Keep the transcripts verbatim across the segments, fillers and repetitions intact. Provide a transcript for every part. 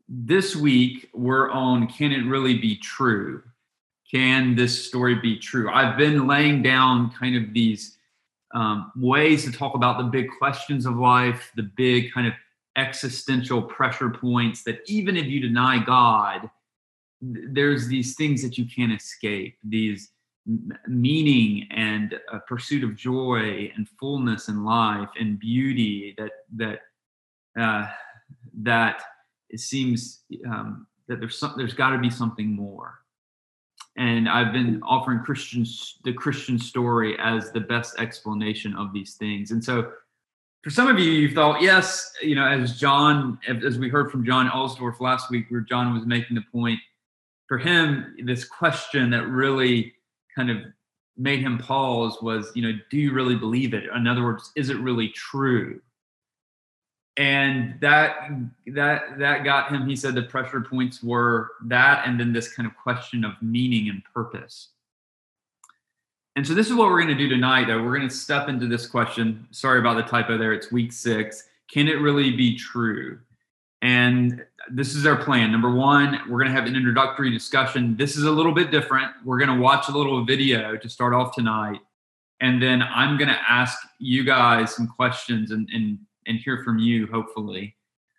this week we're on Can It Really Be True? Can this story be true? I've been laying down kind of these um, ways to talk about the big questions of life, the big kind of existential pressure points that even if you deny God, th- there's these things that you can't escape, these m- meaning and a pursuit of joy and fullness in life and beauty that that uh, that it seems um, that there's some, there's got to be something more. And I've been offering Christians the Christian story as the best explanation of these things. And so, for some of you, you thought, yes, you know, as John, as we heard from John Alsdorf last week, where John was making the point, for him, this question that really kind of made him pause was, you know, do you really believe it? In other words, is it really true? And that that that got him. He said the pressure points were that, and then this kind of question of meaning and purpose. And so this is what we're going to do tonight, though. We're going to step into this question. Sorry about the typo there. It's week six. Can it really be true? And this is our plan. Number one, we're going to have an introductory discussion. This is a little bit different. We're going to watch a little video to start off tonight. And then I'm going to ask you guys some questions and, and, and hear from you, hopefully.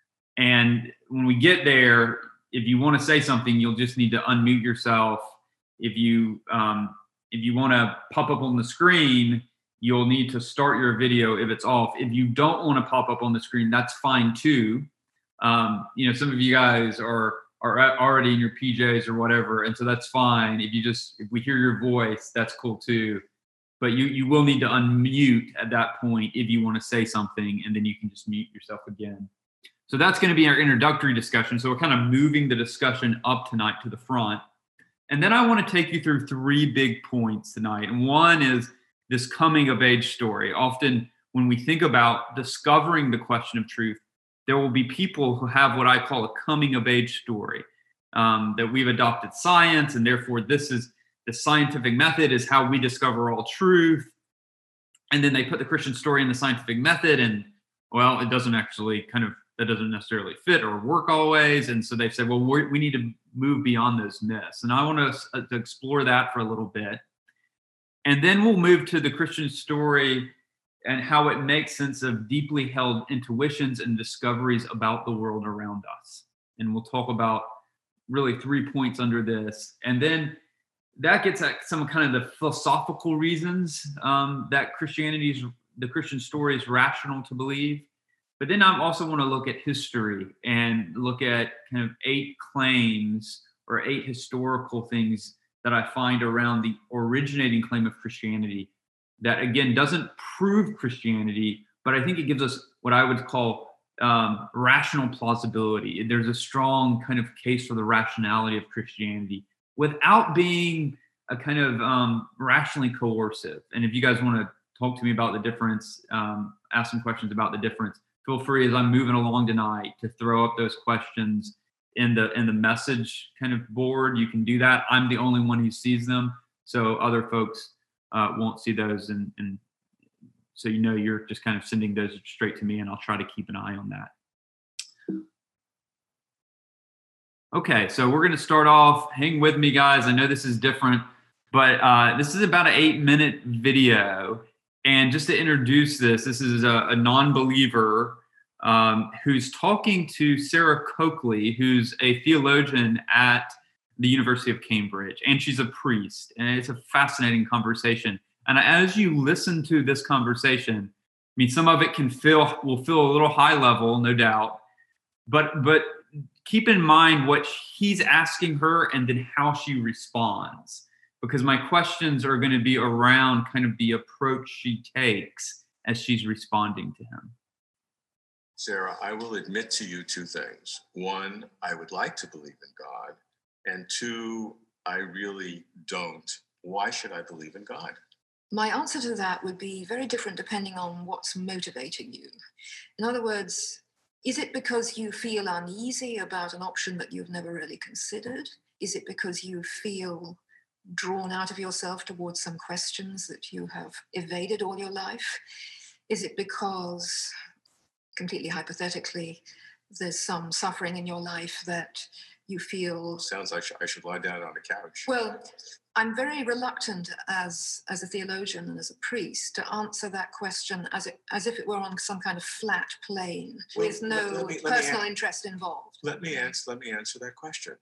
And when we get there, if you want to say something, you'll just need to unmute yourself. If you um, if you want to pop up on the screen, you'll need to start your video if it's off. If you don't want to pop up on the screen, that's fine too. Um, you know, some of you guys are are already in your P Js or whatever, and so that's fine. If you just if we hear your voice, that's cool too. But you you will need to unmute at that point if you want to say something, and then you can just mute yourself again. So that's going to be our introductory discussion. So we're kind of moving the discussion up tonight to the front. And then I want to take you through three big points tonight. And one is this coming of age story. Often when we think about discovering the question of truth, there will be people who have what I call a coming of age story, um, that we've adopted science, and therefore this is the scientific method is how we discover all truth. And then they put the Christian story in the scientific method, and well, it doesn't actually kind of, that doesn't necessarily fit or work always. And so they've said, well, we're, we need to move beyond those myths. And I want us to, to explore that for a little bit. And then we'll move to the Christian story and how it makes sense of deeply held intuitions and discoveries about the world around us. And we'll talk about really three points under this. And then that gets at some kind of the philosophical reasons um, that Christianity's, the Christian story is rational to believe. But then I also want to look at history and look at kind of eight claims or eight historical things that I find around the originating claim of Christianity that, again, doesn't prove Christianity, but I think it gives us what I would call um, rational plausibility. There's a strong kind of case for the rationality of Christianity without being a kind of um, rationally coercive. And if you guys want to talk to me about the difference, um, ask some questions about the difference, feel free as I'm moving along tonight to throw up those questions in the in the message kind of board. You can do that. I'm the only one who sees them, so other folks uh, won't see those, and, and so you know you're just kind of sending those straight to me, and I'll try to keep an eye on that. Okay, so we're going to start off. Hang with me, guys. I know this is different, but uh, this is about an eight-minute video. And just to introduce this, this is a, a non-believer um, who's talking to Sarah Coakley, who's a theologian at the University of Cambridge, and she's a priest. And it's a fascinating conversation. And as you listen to this conversation, I mean, some of it can feel will feel a little high level, no doubt, but but keep in mind what he's asking her and then how she responds. Because my questions are going to be around kind of the approach she takes as she's responding to him. Sarah, I will admit to you two things. One, I would like to believe in God. And two, I really don't. Why should I believe in God? My answer to that would be very different depending on what's motivating you. In other words, is it because you feel uneasy about an option that you've never really considered? Is it because you feel drawn out of yourself towards some questions that you have evaded all your life? Is it because, completely hypothetically, there's some suffering in your life that you feel. Sounds like I should lie down on the couch. Well, I'm very reluctant as as a theologian and as a priest to answer that question as it, as if it were on some kind of flat plane Well, with no let- let me- let me personal an- interest involved. Let me answer. Let me answer that question.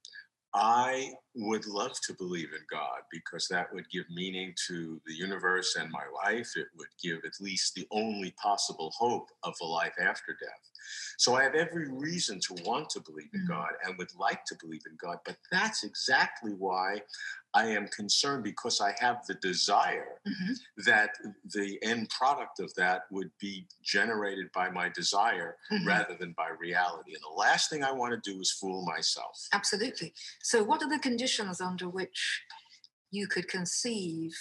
I would love to believe in God because that would give meaning to the universe and my life. It would give at least the only possible hope of a life after death. So I have every reason to want to believe in Mhm. God and would like to believe in God. But that's exactly why I am concerned, because I have the desire Mhm. that the end product of that would be generated by my desire Mhm. rather than by reality. And the last thing I want to do is fool myself. Absolutely. So, what are the conditions under which you could conceive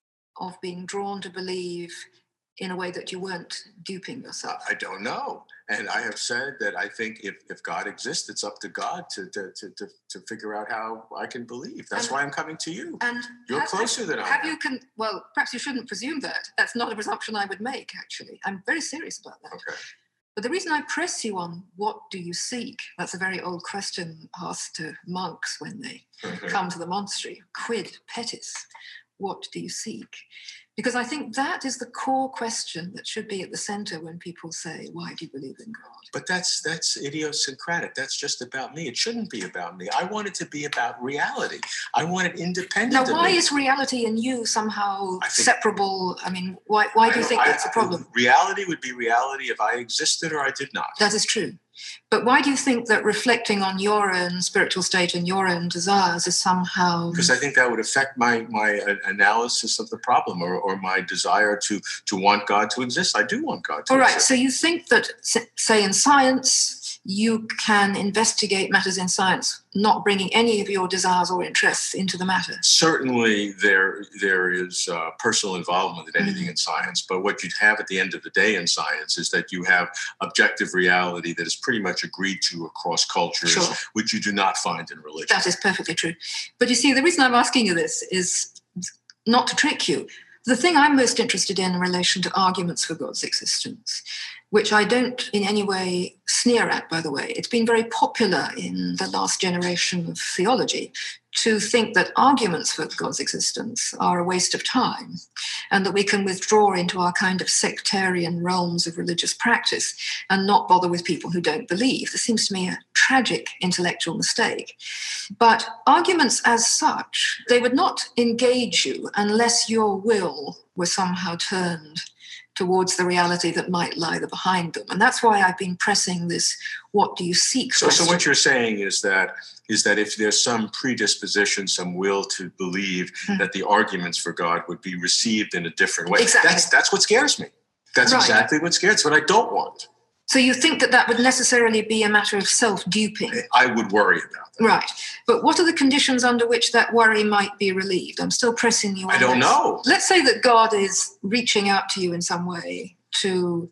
of being drawn to believe in a way that you weren't duping yourself? I don't know. And I have said that I think if, if God exists, it's up to God to, to, to, to, to figure out how I can believe. That's And- why I'm coming to you. And You're have- closer than I Have am. you con- well, perhaps you shouldn't presume that. That's not a presumption I would make, actually. I'm very serious about that. Okay. But the reason I press you on what do you seek? That's a very old question asked to monks when they come to the monastery. Quid petis? What do you seek? Because I think that is the core question that should be at the center when people say, why do you believe in God? But that's that's idiosyncratic. That's just about me. It shouldn't be about me. I want it to be about reality. I want it independent Now, of why me. is reality and you somehow I think- separable? I mean, why, why I do you don't- think I- that's a problem? Reality would be reality if I existed or I did not. That is true. But why do you think that reflecting on your own spiritual state and your own desires is somehow... Because I think that would affect my my uh, analysis of the problem, or, or my desire to to want God to exist. I do want God to All right, exist. so you think that, s- say, in science, you can investigate matters in science, not bringing any of your desires or interests into the matter. Certainly, there there is uh, personal involvement in anything Mhm. in science. But what you'd have at the end of the day in science is that you have objective reality that is pretty much agreed to across cultures, Sure. which you do not find in religion. That is perfectly true. But you see, the reason I'm asking you this is not to trick you. The thing I'm most interested in in relation to arguments for God's existence, which I don't in any way sneer at, by the way, it's been very popular in the last generation of theology to think that arguments for God's existence are a waste of time and that we can withdraw into our kind of sectarian realms of religious practice and not bother with people who don't believe. This seems to me a tragic intellectual mistake. But arguments as such, they would not engage you unless your will were somehow turned towards the reality that might lie behind them. And that's why I've been pressing this, what do you seek? So, so question. what you're saying is that is that if there's some predisposition, some will to believe Mhm. that the arguments for God would be received in a different way. Exactly. That's that's what scares me. That's Right. exactly what scares. It's what I don't want. So you think that that would necessarily be a matter of self-duping? I would worry about that. Right. But what are the conditions under which that worry might be relieved? I'm still pressing you on I don't this. know. Let's say that God is reaching out to you in some way to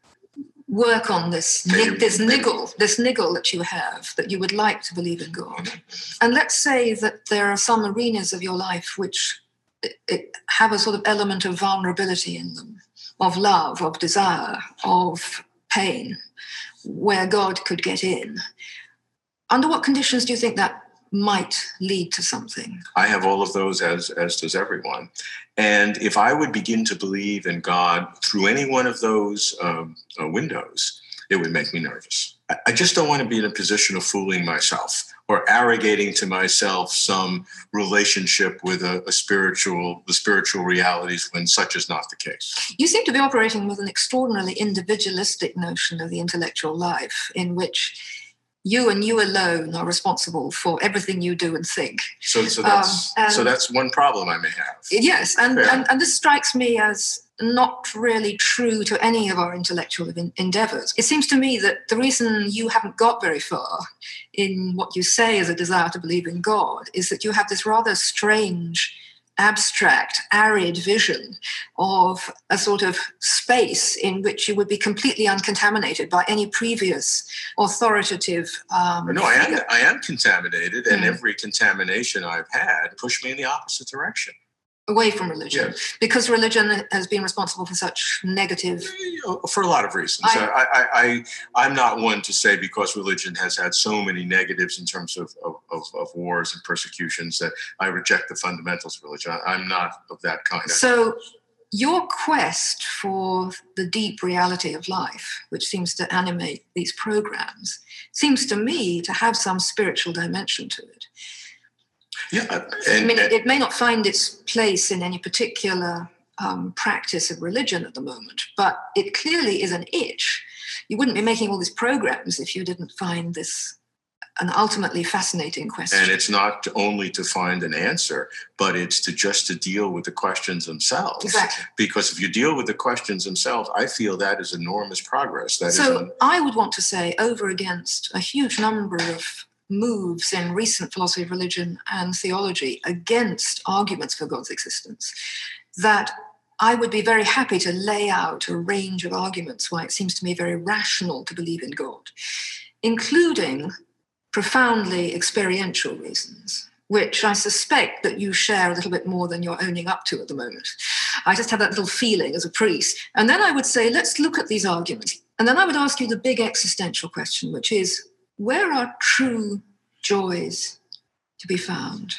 work on this, Maybe- this maybe- niggle, this niggle that you have, that you would like to believe in God. And let's say that there are some arenas of your life which it, it have a sort of element of vulnerability in them, of love, of desire, of pain, where God could get in. Under what conditions do you think that might lead to something? I have all of those, as as does everyone. And if I would begin to believe in God through any one of those um, uh, windows, it would make me nervous. I, I just don't want to be in a position of fooling myself or arrogating to myself some relationship with a, a spiritual, the spiritual realities when such is not the case. You seem to be operating with an extraordinarily individualistic notion of the intellectual life in which you and you alone are responsible for everything you do and think. So, so that's Um, and- so that's one problem I may have. Yes, and, Fair. and, and this strikes me as not really true to any of our intellectual en- endeavors. It seems to me that the reason you haven't got very far in what you say is a desire to believe in God is that you have this rather strange, abstract, arid vision of a sort of space in which you would be completely uncontaminated by any previous authoritative um, No, I am figure. I am contaminated, and Mm. every contamination I've had pushed me in the opposite direction. away from religion, yes. because religion has been responsible for such negative. For a lot of reasons. I, I, I, I, I'm not one to say because religion has had so many negatives in terms of, of, of, of wars and persecutions that I reject the fundamentals of religion. I, I'm not of that kind. So your quest for the deep reality of life, which seems to animate these programs, seems to me to have some spiritual dimension to it. Yeah, and, I mean, it, it may not find its place in any particular um, practice of religion at the moment, but it clearly is an itch. You wouldn't be making all these programs if you didn't find this an ultimately fascinating question. And it's not only to find an answer, but it's to just to deal with the questions themselves. Exactly. Because if you deal with the questions themselves, I feel that is enormous progress. That so is un- I would want to say, over against a huge number of moves in recent philosophy of religion and theology against arguments for God's existence, that I would be very happy to lay out a range of arguments why it seems to me very rational to believe in God, including profoundly experiential reasons, which I suspect that you share a little bit more than you're owning up to at the moment. I just have that little feeling as a priest. And then I would say, let's look at these arguments. And then I would ask you the big existential question, which is, where are true joys to be found?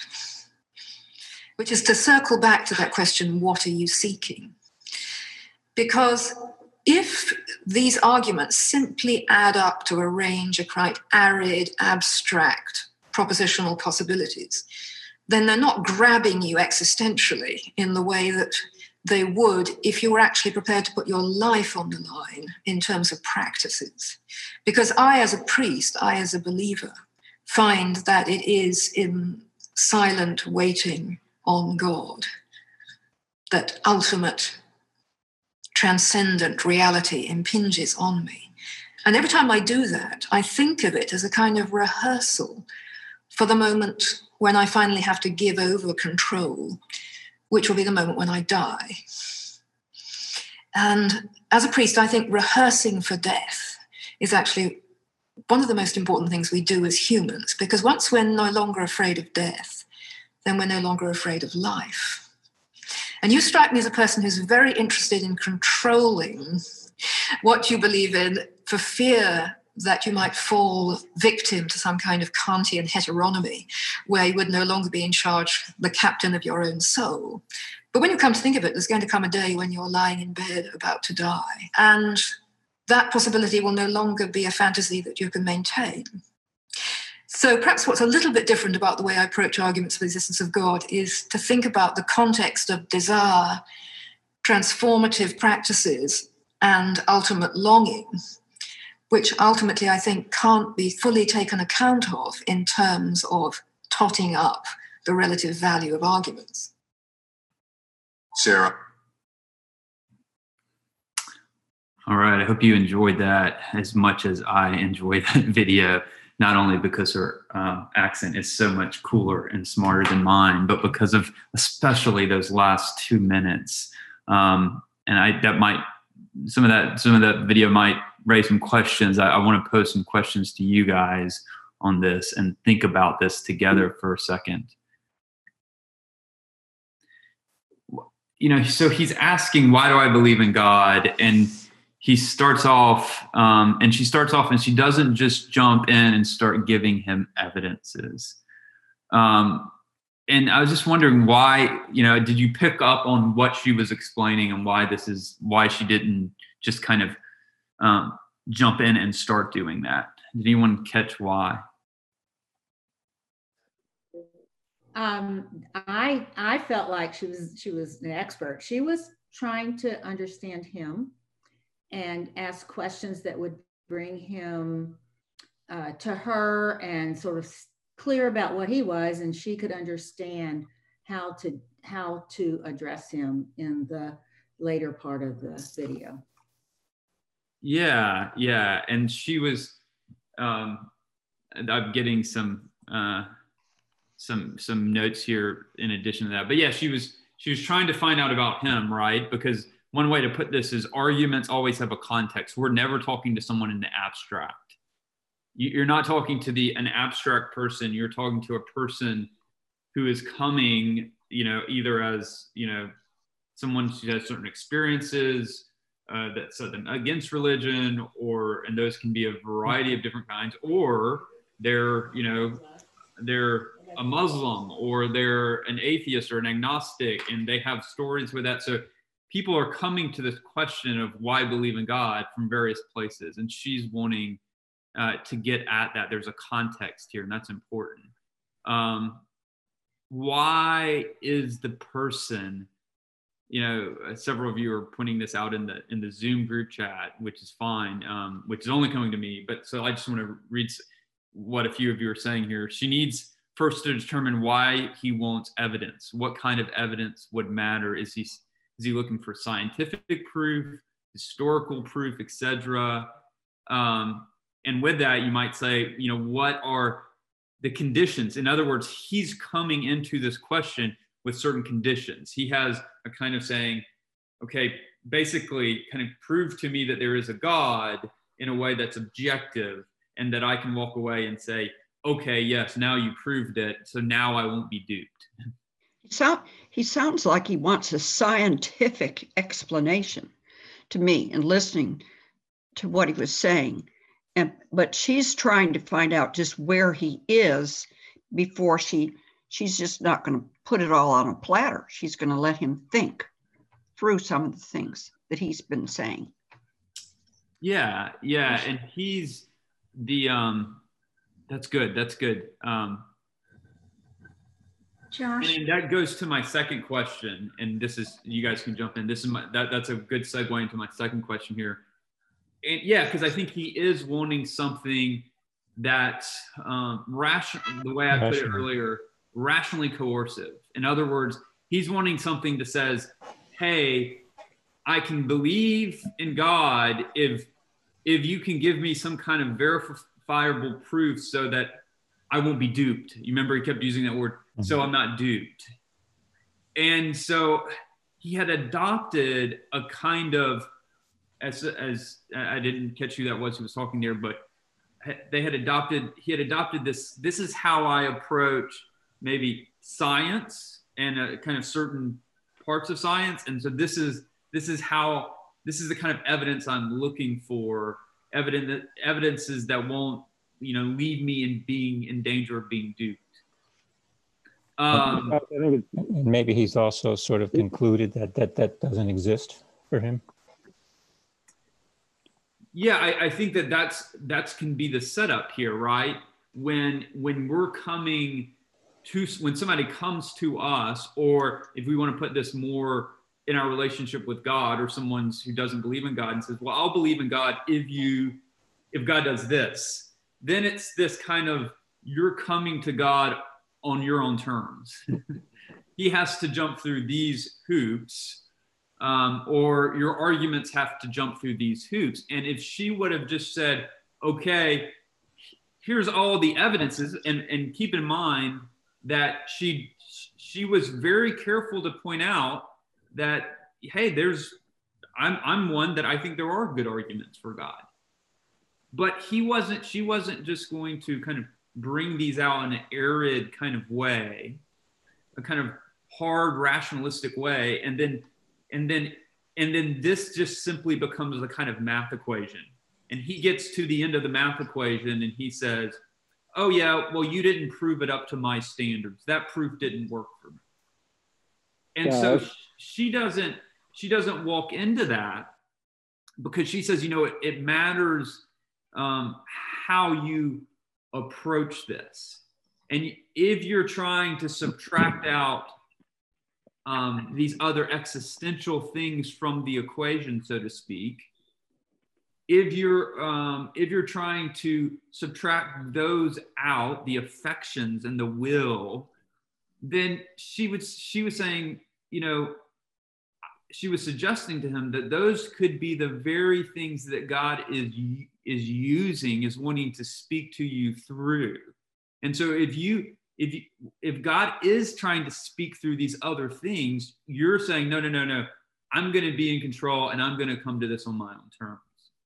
Which is to circle back to that question, what are you seeking? Because if these arguments simply add up to a range of quite arid, abstract, propositional possibilities, then they're not grabbing you existentially in the way that they would if you were actually prepared to put your life on the line in terms of practices. Because I, as a priest, I, as a believer, find that it is in silent waiting on God that ultimate transcendent reality impinges on me. And every time I do that, I think of it as a kind of rehearsal for the moment when I finally have to give over control, which will be the moment when I die. And as a priest, I think rehearsing for death is actually one of the most important things we do as humans, because once we're no longer afraid of death, then we're no longer afraid of life. And you strike me as a person who's very interested in controlling what you believe in for fear that you might fall victim to some kind of Kantian heteronomy, where you would no longer be in charge, the captain of your own soul. But when you come to think of it, there's going to come a day when you're lying in bed about to die. And that possibility will no longer be a fantasy that you can maintain. So perhaps what's a little bit different about the way I approach arguments for the existence of God is to think about the context of desire, transformative practices, and ultimate longing, which ultimately I think can't be fully taken account of in terms of totting up the relative value of arguments. Sarah. All right, I hope you enjoyed that as much as I enjoyed that video, not only because her uh, accent is so much cooler and smarter than mine, but because of especially those last two minutes. Um, and I that might, some of that, some of that video might raise some questions. I, I want to pose some questions to you guys on this and think about this together for a second. You know, so he's asking, why do I believe in God? And he starts off, um, and she starts off, and she doesn't just jump in and start giving him evidences. Um, and I was just wondering why, you know, did you pick up on what she was explaining and why this is, why she didn't just kind of um, jump in and start doing that? Did anyone catch why? Um, I I felt like she was she was an expert. She was trying to understand him and ask questions that would bring him uh, to her and sort of clear about what he was, and she could understand how to how to address him in the later part of the video. Yeah, yeah, and she was. Um, I'm getting some. Uh, some some notes here in addition to that, but yeah, she was she was trying to find out about him, right? Because one way to put this is arguments always have a context. We're never talking to someone in the abstract. You're not talking to the an abstract person. You're talking to a person who is coming you know, either as, you know, someone who has certain experiences uh, that set them against religion, or, and those can be a variety of different kinds, or they're, you know, they're a Muslim, or they're an atheist or an agnostic, and they have stories with that. So people are coming to this question of why believe in God from various places, and she's wanting uh, to get at that. There's a context here, and that's important. Um, why is the person, you know, several of you are pointing this out in the in the Zoom group chat, which is fine, um, which is only coming to me. But so I just want to read what a few of you are saying here. She needs first to determine why he wants evidence. What kind of evidence would matter? Is he is he looking for scientific proof, historical proof, et cetera? Um, and with that, you might say, you know, what are the conditions? In other words, he's coming into this question with certain conditions. He has a kind of saying, okay, basically kind of prove to me that there is a God in a way that's objective, and that I can walk away and say, okay, yes, now you proved it, so now I won't be duped. He, sound, he sounds like he wants a scientific explanation to me, and listening to what he was saying. And but she's trying to find out just where he is before she, she's just not going to put it all on a platter. She's going to let him think through some of the things that he's been saying. Yeah, yeah, and he's the, um, that's good, that's good. Um, Josh? And that goes to my second question, and this is, you guys can jump in. This is my, that, that's a good segue into my second question here. And yeah, because I think he is wanting something that's um, rational, the way I put it earlier, rationally coercive. In other words, he's wanting something that says, hey, I can believe in God if if you can give me some kind of verifiable proof so that I won't be duped. You remember he kept using that word, mm-hmm. So I'm not duped. And so he had adopted a kind of, as, as I didn't catch who that was who was talking there, but they had adopted, he had adopted this, this is how I approach maybe science and a kind of certain parts of science. And so this is, this is how, this is the kind of evidence I'm looking for, evident, evidences that won't, you know, leave me in being in danger of being duped. Um, I think it's, maybe he's also sort of concluded that that, that doesn't exist for him. Yeah, I, I think that that's, that's can be the setup here, right? When, when we're coming to, when somebody comes to us, or if we want to put this more in our relationship with God, or someone who doesn't believe in God and says, well, I'll believe in God if you, if God does this, then it's this kind of, you're coming to God on your own terms. He has to jump through these hoops, um, or your arguments have to jump through these hoops. And if she would have just said, okay, here's all the evidences, and, and keep in mind that she, she was very careful to point out that, hey, there's, I'm, I'm one that I think there are good arguments for God. But he wasn't, she wasn't just going to kind of bring these out in an arid kind of way, a kind of hard rationalistic way. And then, and then, and then this just simply becomes a kind of math equation. And he gets to the end of the math equation and he says, oh yeah, well, you didn't prove it up to my standards. That proof didn't work for me. And yeah, so she doesn't, she doesn't walk into that, because she says, you know, it, it matters um, how you approach this. And if you're trying to subtract out um, these other existential things from the equation, so to speak, if you're um, if you're trying to subtract those out, the affections and the will, then she was she was saying, you know, she was suggesting to him that those could be the very things that God is is using, is wanting to speak to you through. And so if you if you, if God is trying to speak through these other things, you're saying, no, no, no, no, I'm going to be in control and I'm going to come to this on my own terms.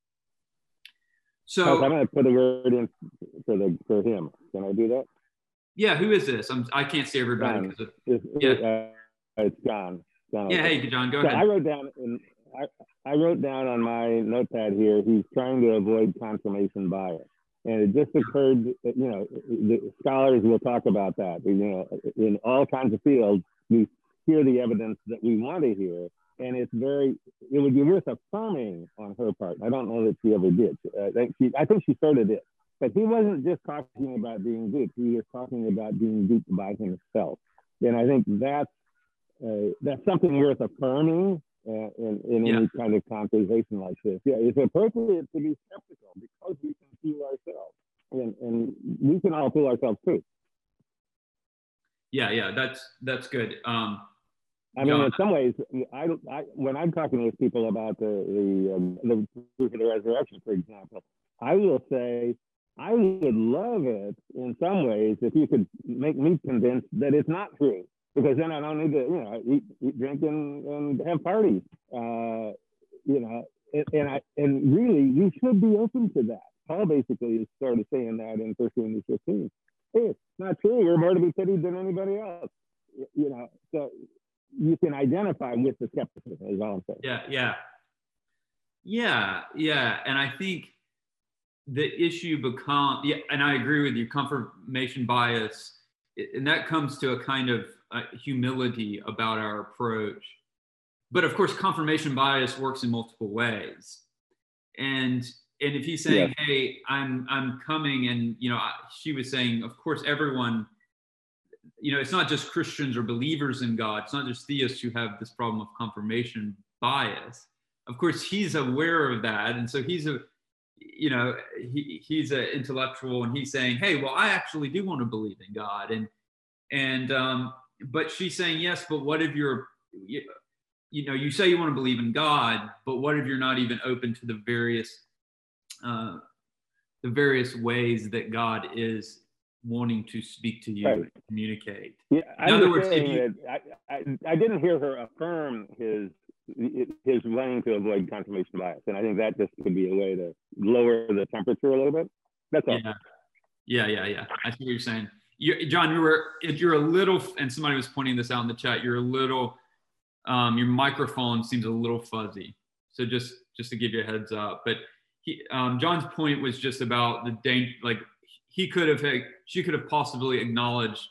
So I'm going to put a word in for the for him. Can I do that? Yeah, who is this? I'm, I can't see everybody. John. Of, It's, yeah, uh, it's John. John yeah. Hey, John, go so ahead. I wrote down, in, I, I wrote down on my notepad here, he's trying to avoid confirmation bias. And it just occurred, that, you know, the scholars will talk about that. You know, in all kinds of fields, we hear the evidence that we want to hear. And it's very, it would be worth affirming on her part. I don't know that she ever did. Uh, I, think she, I think she sort of did. But he wasn't just talking about being duped. He was talking about being duped by himself. And I think that's, uh, that's something worth affirming uh, in, in yeah. any kind of conversation like this. Yeah, it's appropriate to be skeptical because we can fool ourselves. And, and we can all fool ourselves too. Yeah, yeah, that's that's good. Um, I mean, John, in some ways, I, I when I'm talking with people about the the, um, the proof of the resurrection, for example, I will say, I would love it in some ways if you could make me convinced that it's not true, because then I don't need to, you know, eat, eat drink, and, and have parties, uh, you know, and, and I and really we should be open to that. Paul basically is sort of saying that in First Corinthians fifteen. Hey, it's not true. We're more to be pitied than anybody else, you know. So you can identify with the skepticism, is all I'm saying. Yeah, yeah, yeah, yeah, and I think the issue becomes, yeah, and I agree with you, confirmation bias, and that comes to a kind of uh, humility about our approach. But of course, confirmation bias works in multiple ways, and and if he's saying, yeah. "Hey, I'm I'm coming," and you know, she was saying, of course, everyone, you know, it's not just Christians or believers in God. It's not just theists who have this problem of confirmation bias. Of course, he's aware of that, and so he's a you know, he, he's an intellectual, and he's saying, hey, well, I actually do want to believe in God. And, and, um, but she's saying, yes, but what if you're, you, you know, you say you want to believe in God, but what if you're not even open to the various, uh, the various ways that God is wanting to speak to you right. and communicate? Yeah, in other words, if you, I, I, I didn't hear her affirm his, his wanting to avoid confirmation bias. And I think that just could be a way to lower the temperature a little bit. That's all. Yeah, yeah, yeah. yeah. I see what you're saying. You, John, you were, if you're a little, and somebody was pointing this out in the chat, you're a little, um, your microphone seems a little fuzzy. So just, just to give you a heads up. But he, um, John's point was just about the danger, like he could have, she could have possibly acknowledged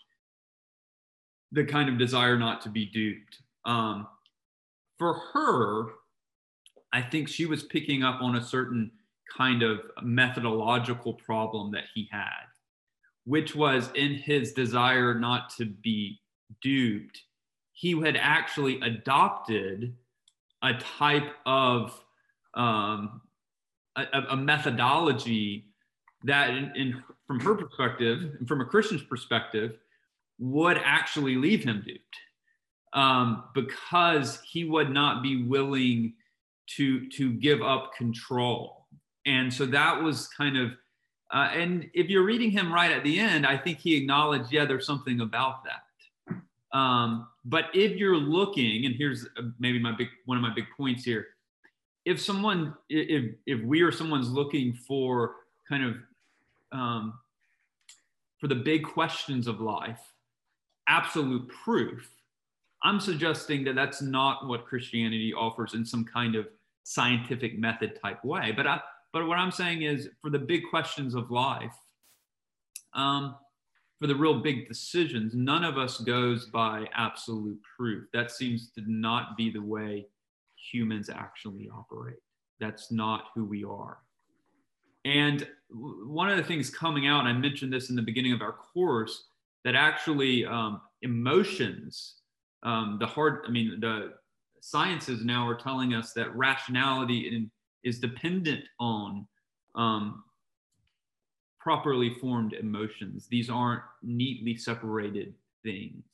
the kind of desire not to be duped. Um, For her, I think she was picking up on a certain kind of methodological problem that he had, which was in his desire not to be duped, he had actually adopted a type of um, a, a methodology that, in, in, from her perspective, and from a Christian's perspective, would actually leave him duped. Um, because he would not be willing to to give up control. And so that was kind of, uh, and if you're reading him right at the end, I think he acknowledged, yeah, there's something about that. Um, but if you're looking, and here's maybe my big, one of my big points here, if someone, if if we or someone's looking for kind of, um, for the big questions of life, absolute proof, I'm suggesting that that's not what Christianity offers in some kind of scientific method type way. But I, but what I'm saying is, for the big questions of life, um, for the real big decisions, none of us goes by absolute proof. That seems to not be the way humans actually operate. That's not who we are. And one of the things coming out, and I mentioned this in the beginning of our course, that actually um, emotions, Um, the hard, I mean, the sciences now are telling us that rationality in, is dependent on um, properly formed emotions. These aren't neatly separated things.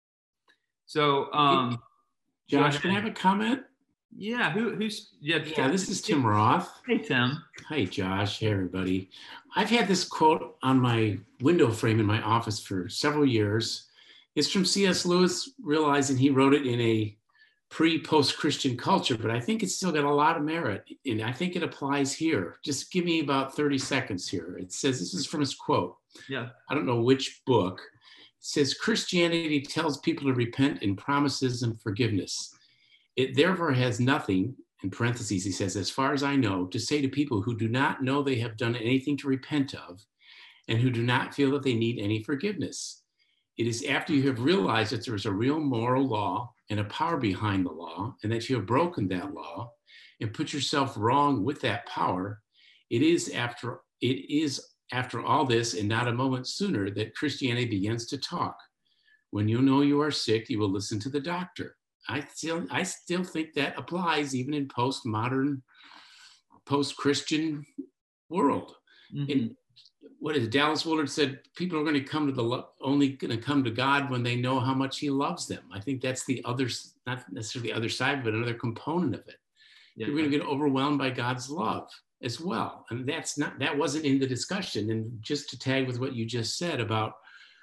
So, um, Josh, can I have a comment? Yeah, who, who's, yeah, yeah, this is Tim Roth. Hey, Tim. Hi, Josh. Hey, everybody. I've had this quote on my window frame in my office for several years. It's from C S Lewis, realizing he wrote it in a pre-post-Christian culture, but I think it's still got a lot of merit, and I think it applies here. Just give me about thirty seconds here. It says, this is from his quote: Yeah. I don't know which book. It says Christianity tells people to repent and promises them forgiveness. It therefore has nothing, in parentheses, he says, as far as I know, to say to people who do not know they have done anything to repent of and who do not feel that they need any forgiveness. It is after you have realized that there is a real moral law and a power behind the law, and that you have broken that law and put yourself wrong with that power. It is after it is after all this, and not a moment sooner, that Christianity begins to talk. When you know you are sick, you will listen to the doctor. I still, I still think that applies even in postmodern, post-Christian world. Mm-hmm. In, what is it? Dallas Willard said, people are going to come to the lo- only going to come to God when they know how much He loves them. I think that's the other, not necessarily the other side, but another component of it. Yeah. You're going to get overwhelmed by God's love as well, and that's not that wasn't in the discussion. And just to tag with what you just said about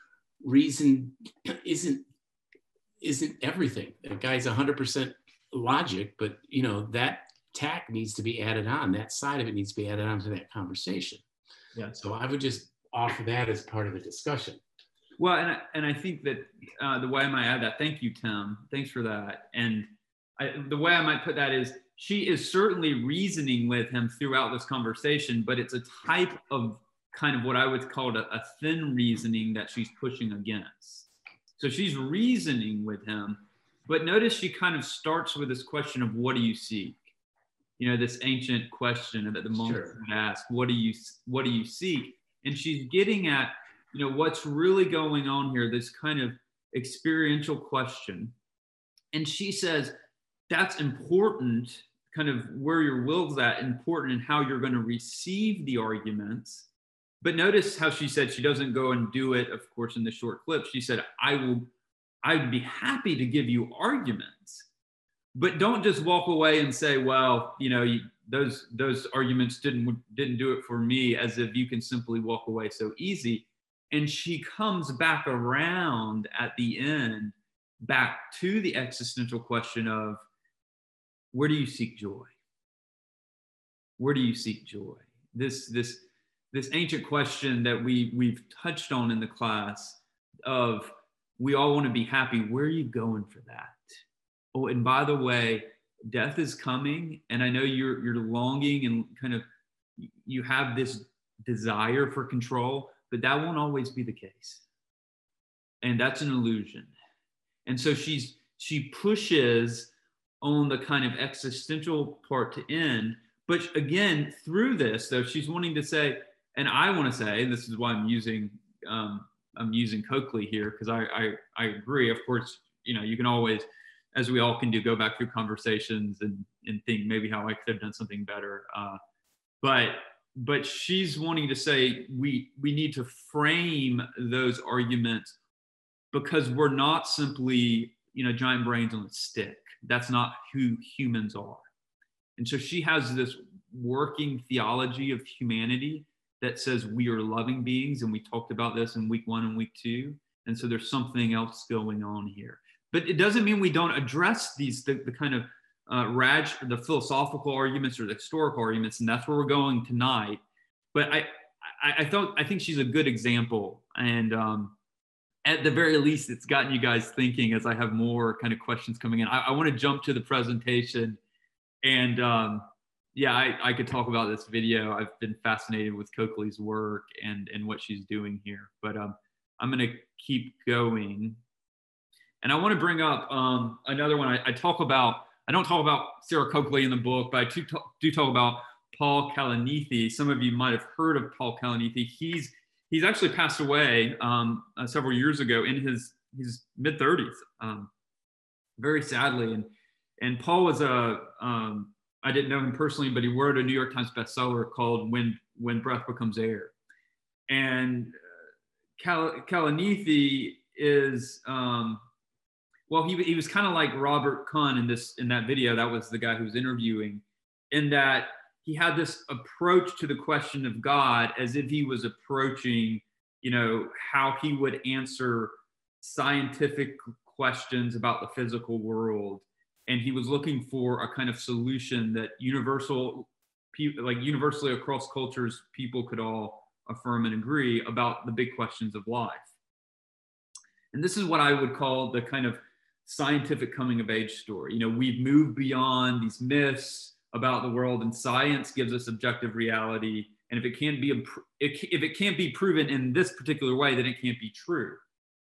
reason isn't isn't everything. That guy's one hundred percent logic, but you know that tack needs to be added on. That side of it needs to be added on to that conversation. Yeah. So I would just offer that as part of the discussion. Well, and I, and I think that uh, the way I might add that, thank you, Tim. Thanks for that. And I, the way I might put that is, she is certainly reasoning with him throughout this conversation, but it's a type of kind of what I would call a, a thin reasoning that she's pushing against. So she's reasoning with him, but notice she kind of starts with this question of, what do you seek? You know, this ancient question that the monks sure. would ask, what do you, what do you seek? And she's getting at, you know, what's really going on here, this kind of experiential question. And she says, that's important, kind of where your will's at, important in how you're going to receive the arguments. But notice how she said she doesn't go and do it, of course, in the short clip. She said, I will, I'd be happy to give you arguments, but don't just walk away and say, well, you know, you, those those arguments didn't didn't do it for me, as if you can simply walk away so easy. And she comes back around at the end, back to the existential question of, where do you seek joy? Where do you seek joy? This this this ancient question that we we've touched on in the class of, we all want to be happy. Where are you going for that? Oh, and by the way, death is coming, and I know you're you're longing and kind of you have this desire for control, but that won't always be the case, and that's an illusion. And so she's she pushes on the kind of existential part to end, but again, through this though, she's wanting to say, and I want to say, and this is why I'm using um, I'm using Coakley here, because I, I I agree. Of course, you know, you can always, as we all can do, go back through conversations and, and think maybe how I could have done something better. Uh, but but she's wanting to say we we need to frame those arguments, because we're not simply, you know, giant brains on a stick. That's not who humans are. And so she has this working theology of humanity that says we are loving beings, and we talked about this in week one and week two. And so there's something else going on here. But it doesn't mean we don't address these, the, the kind of uh, raj, the philosophical arguments or the historical arguments, and that's where we're going tonight. But I, I, I thought, I think she's a good example, and um, at the very least, it's gotten you guys thinking. As I have more kind of questions coming in, I, I want to jump to the presentation, and um, yeah, I, I could talk about this video. I've been fascinated with Coakley's work and and what she's doing here, but um, I'm going to keep going. And I want to bring up um, another one. I, I talk about, I don't talk about Sarah Coakley in the book, but I do talk, do talk about Paul Kalanithi. Some of you might have heard of Paul Kalanithi. He's he's actually passed away um, uh, several years ago in his his mid thirties, um, very sadly. And and Paul was a um, I didn't know him personally, but he wrote a New York Times bestseller called When When Breath Becomes Air. And uh, Kal- Kalanithi is um, well, he he was kind of like Robert Kahn in this in that video. That was the guy who was interviewing, in that he had this approach to the question of God as if he was approaching, you know, how he would answer scientific questions about the physical world. And he was looking for a kind of solution that universal, like universally across cultures, people could all affirm and agree about the big questions of life. And this is what I would call the kind of scientific coming of age story. You know, we've moved beyond these myths about the world, and science gives us objective reality. And if it can't be, if it can't be proven in this particular way, then it can't be true.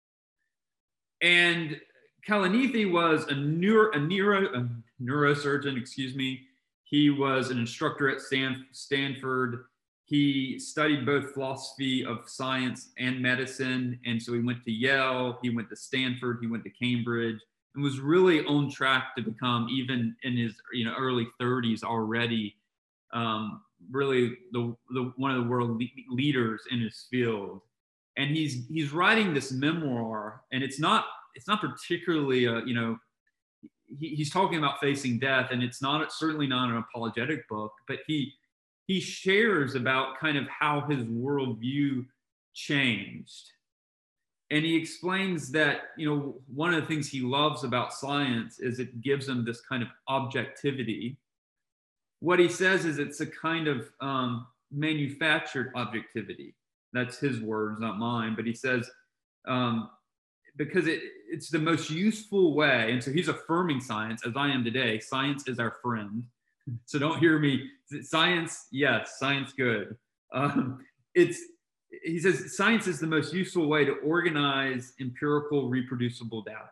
And Kalanithi was a, neuro, a, neuro, a neurosurgeon, excuse me. He was an instructor at Stan, Stanford. He studied both philosophy of science and medicine. And so he went to Yale, he went to Stanford, he went to Cambridge, and was really on track to become, even in his you know early thirties already, um, really the, the one of the world le- leaders in his field. And he's he's writing this memoir, and it's not it's not particularly a, you know he, he's talking about facing death, and it's not certainly not an apologetic book, but he he shares about kind of how his worldview changed. And he explains that, you know, one of the things he loves about science is it gives him this kind of objectivity. What he says is it's a kind of um, manufactured objectivity. That's his words, not mine. But he says, um, because it, it's the most useful way. And so he's affirming science, as I am today. Science is our friend. So don't hear me. Science, yes, science good. Um, it's, he says, science is the most useful way to organize empirical, reproducible data.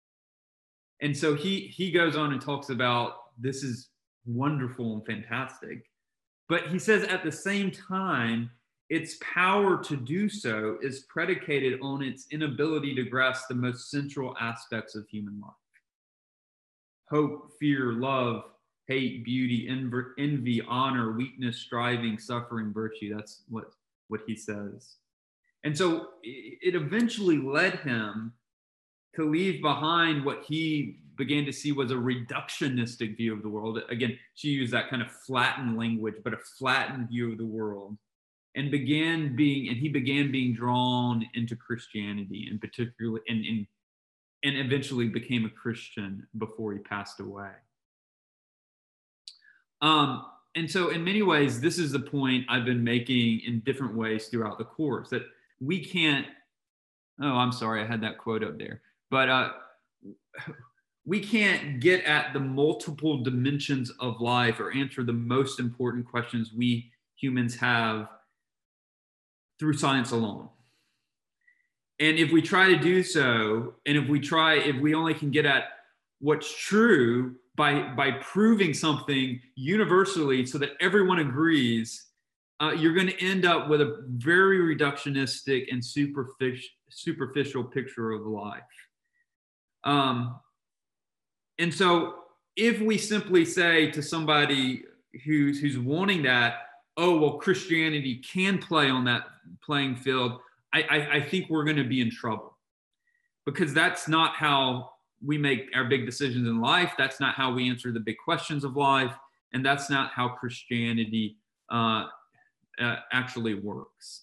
And so he, he goes on and talks about this is wonderful and fantastic. But he says at the same time, its power to do so is predicated on its inability to grasp the most central aspects of human life. Hope, fear, love, hate, beauty, envy, honor, weakness, striving, suffering, virtue. That's what, what he says. And so it eventually led him to leave behind what he began to see was a reductionistic view of the world. Again, she used that kind of flattened language, but a flattened view of the world. And began being, and he began being drawn into Christianity, and particularly, and, and, and eventually became a Christian before he passed away. Um, and so in many ways, this is the point I've been making in different ways throughout the course, that we can't, oh, I'm sorry, I had that quote up there, but uh, we can't get at the multiple dimensions of life or answer the most important questions we humans have through science alone. And if we try to do so, and if we try, if we only can get at what's true by, by proving something universally so that everyone agrees, uh, you're going to end up with a very reductionistic and superficial, superficial picture of life. Um, and so if we simply say to somebody who's, who's wanting that, oh, well, Christianity can play on that playing field, I, I, I think we're going to be in trouble, because that's not how we make our big decisions in life. That's not how we answer the big questions of life. And that's not how Christianity uh, uh, actually works.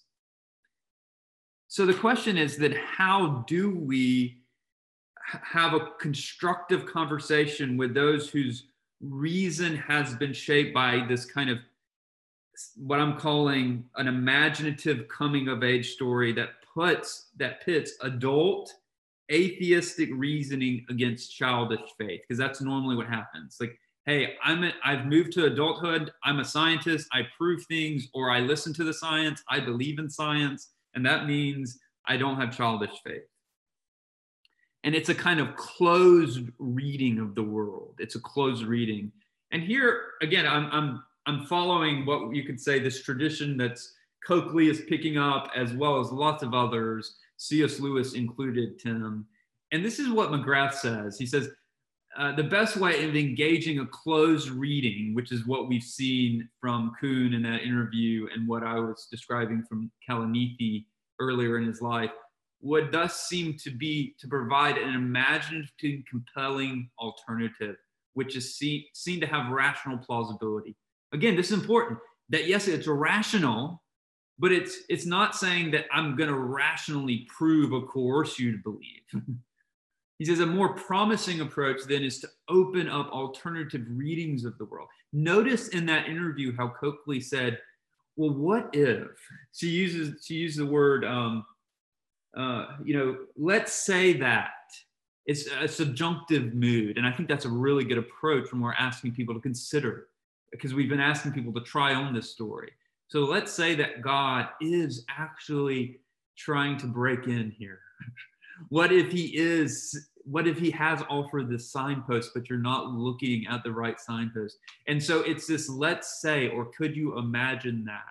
So the question is that how do we have a constructive conversation with those whose reason has been shaped by this kind of what I'm calling an imaginative coming of age story that puts, that pits adult atheistic reasoning against childish faith? Because that's normally what happens. Like, hey, I'm a, I've moved to adulthood. I'm a scientist. I prove things, or I listen to the science. I believe in science. And that means I don't have childish faith. And it's a kind of closed reading of the world. It's a closed reading. And here, again, I'm, I'm, I'm following what you could say this tradition that's Coakley is picking up, as well as lots of others, C S Lewis included, Tim. And this is what McGrath says. He says, uh, the best way of engaging a closed reading, which is what we've seen from Kuhn in that interview and what I was describing from Kalanithi earlier in his life, would thus seem to be to provide an imaginative, compelling alternative, which is seen, seen to have rational plausibility. Again, this is important, that yes, it's rational, but it's it's not saying that I'm going to rationally prove or coerce you to believe. He says a more promising approach then is to open up alternative readings of the world. Notice in that interview how Coakley said, well, what if? She uses she used the word, um, uh, you know, let's say that. It's a subjunctive mood, and I think that's a really good approach when we're asking people to consider, because we've been asking people to try on this story. So let's say that God is actually trying to break in here. What if he is, what if he has offered this signpost, but you're not looking at the right signpost? And so it's this let's say, or could you imagine that?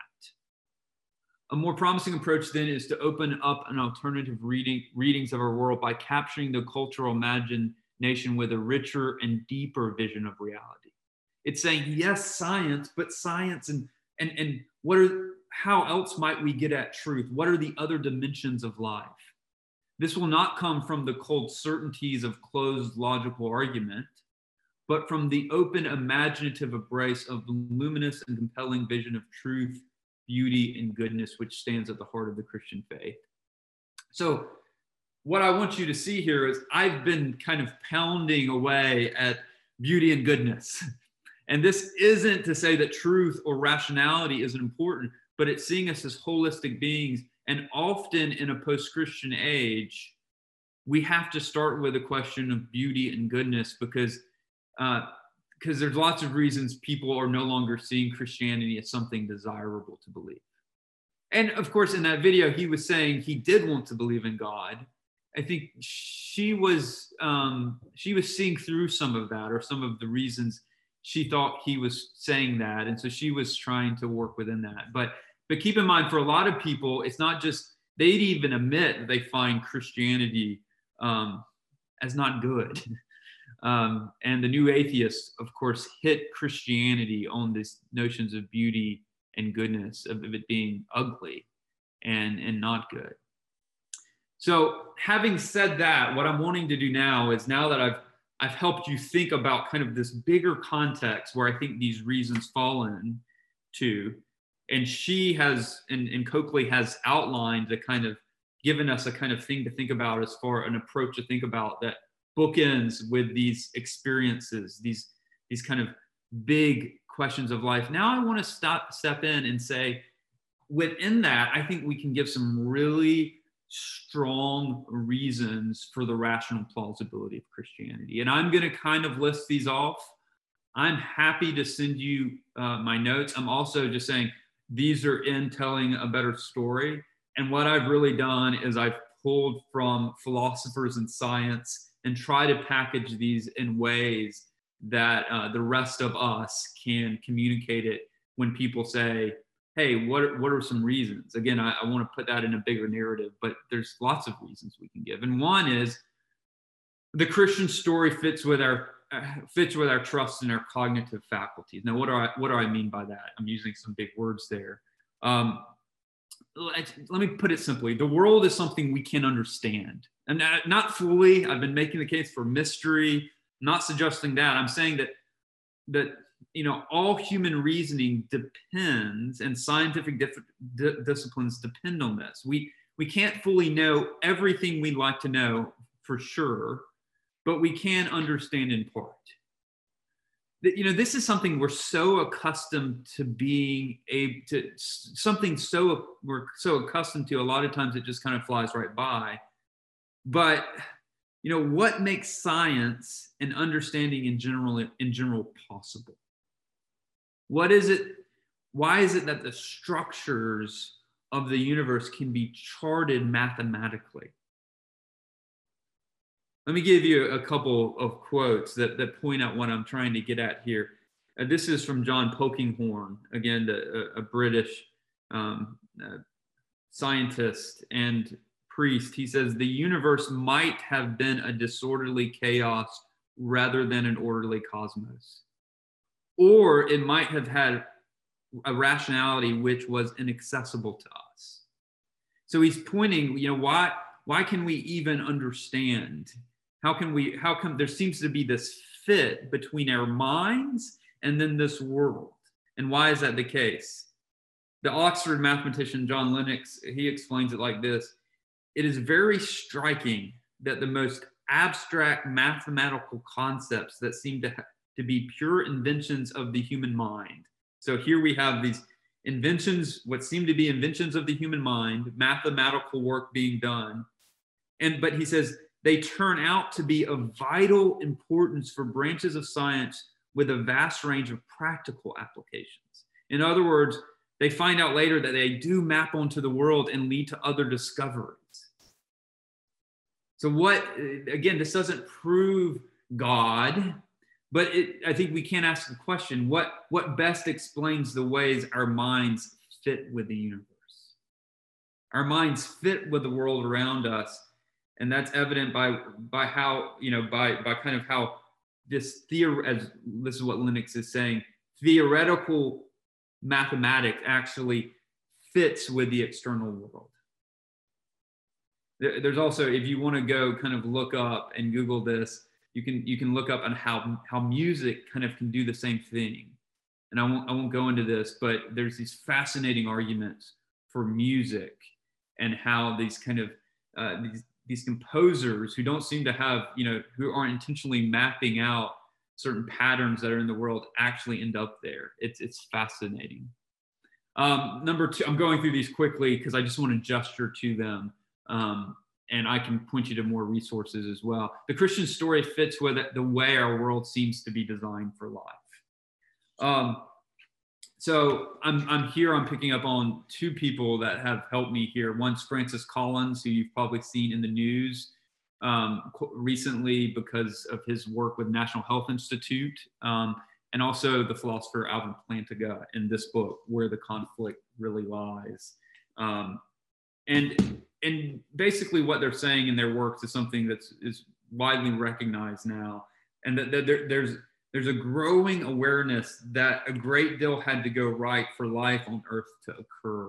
A more promising approach then is to open up an alternative reading readings of our world by capturing the cultural imagination with a richer and deeper vision of reality. It's saying, yes, science, but science and and and what are how else might we get at truth? What are the other dimensions of life? This will not come from the cold certainties of closed logical argument, but from the open imaginative embrace of the luminous and compelling vision of truth, beauty, and goodness, which stands at the heart of the Christian faith. So what I want you to see here is I've been kind of pounding away at beauty and goodness. And this isn't to say that truth or rationality isn't important, but it's seeing us as holistic beings. And often in a post-Christian age, we have to start with a question of beauty and goodness because uh, because there's lots of reasons people are no longer seeing Christianity as something desirable to believe. And of course, in that video, he was saying he did want to believe in God. I think she was um, she was seeing through some of that, or some of the reasons she thought he was saying that. And so she was trying to work within that. But But keep in mind, for a lot of people, it's not just, they'd even admit that they find Christianity um, as not good. um, and the new atheists, of course, hit Christianity on these notions of beauty and goodness, of it being ugly and, and not good. So having said that, what I'm wanting to do now is, now that I've, I've helped you think about kind of this bigger context where I think these reasons fall in to, and she has, and, and Coakley has outlined the kind of, given us a kind of thing to think about as far an approach to think about that bookends with these experiences, these, these kind of big questions of life. Now I want to stop, step in and say, within that, I think we can give some really strong reasons for the rational plausibility of Christianity. And I'm going to kind of list these off. I'm happy to send you uh, my notes. I'm also just saying, these are in telling a better story. And what I've really done is I've pulled from philosophers and science and try to package these in ways that uh, the rest of us can communicate it when people say, hey, what, what are some reasons? Again, I, I want to put that in a bigger narrative, but there's lots of reasons we can give. And one is the Christian story fits with our fits with our trust and our cognitive faculties. Now, what do I what do I mean by that? I'm using some big words there. Um, let, let me put it simply: the world is something we can understand, and not, not fully. I've been making the case for mystery. I'm not suggesting that. I'm saying that that you know all human reasoning depends, and scientific dif- di- disciplines depend on this. We we can't fully know everything we'd like to know for sure, but we can understand in part. You know, this is something we're so accustomed to being able to, something so we're so accustomed to, a lot of times it just kind of flies right by. But, you know, what makes science and understanding in general, in general possible? What is it, why is it that the structures of the universe can be charted mathematically? Let me give you a couple of quotes that, that point out what I'm trying to get at here. Uh, this is from John Polkinghorne, again, the, a, a British um, uh, scientist and priest. He says, the universe might have been a disorderly chaos rather than an orderly cosmos. Or it might have had a rationality which was inaccessible to us. So he's pointing, you know, why, why can we even understand? How can we, how come there seems to be this fit between our minds and then this world? And why is that the case? The Oxford mathematician John Lennox, he explains it like this: it is very striking that the most abstract mathematical concepts that seem to, ha- to be pure inventions of the human mind. So here we have these, inventions, what seem to be inventions of the human mind, mathematical work being done. And, but he says, they turn out to be of vital importance for branches of science with a vast range of practical applications. In other words, they find out later that they do map onto the world and lead to other discoveries. So what, again, this doesn't prove God, but it, I think we can ask the question, what, what best explains the ways our minds fit with the universe? Our minds fit with the world around us. And that's evident by, by how, you know, by, by kind of how this theory, as this is what Lennox is saying, theoretical mathematics actually fits with the external world. There, there's also, if you want to go kind of look up and Google this, you can you can look up on how how music kind of can do the same thing. And I won't I won't go into this, but there's these fascinating arguments for music and how these kind of uh, these these composers who don't seem to have, you know, who aren't intentionally mapping out certain patterns that are in the world actually end up there. It's it's fascinating. Um, number two, I'm going through these quickly because I just want to gesture to them. Um, and I can point you to more resources as well. The Christian story fits with the way our world seems to be designed for life. Um, so I'm, I'm here, I'm picking up on two people that have helped me here. One's Francis Collins, who you've probably seen in the news um, recently because of his work with National Health Institute, um, and also the philosopher Alvin Plantinga in this book, Where the Conflict Really Lies. Um, and And basically what they're saying in their works is something that's is widely recognized now. And that, that there, there's, there's a growing awareness that a great deal had to go right for life on earth to occur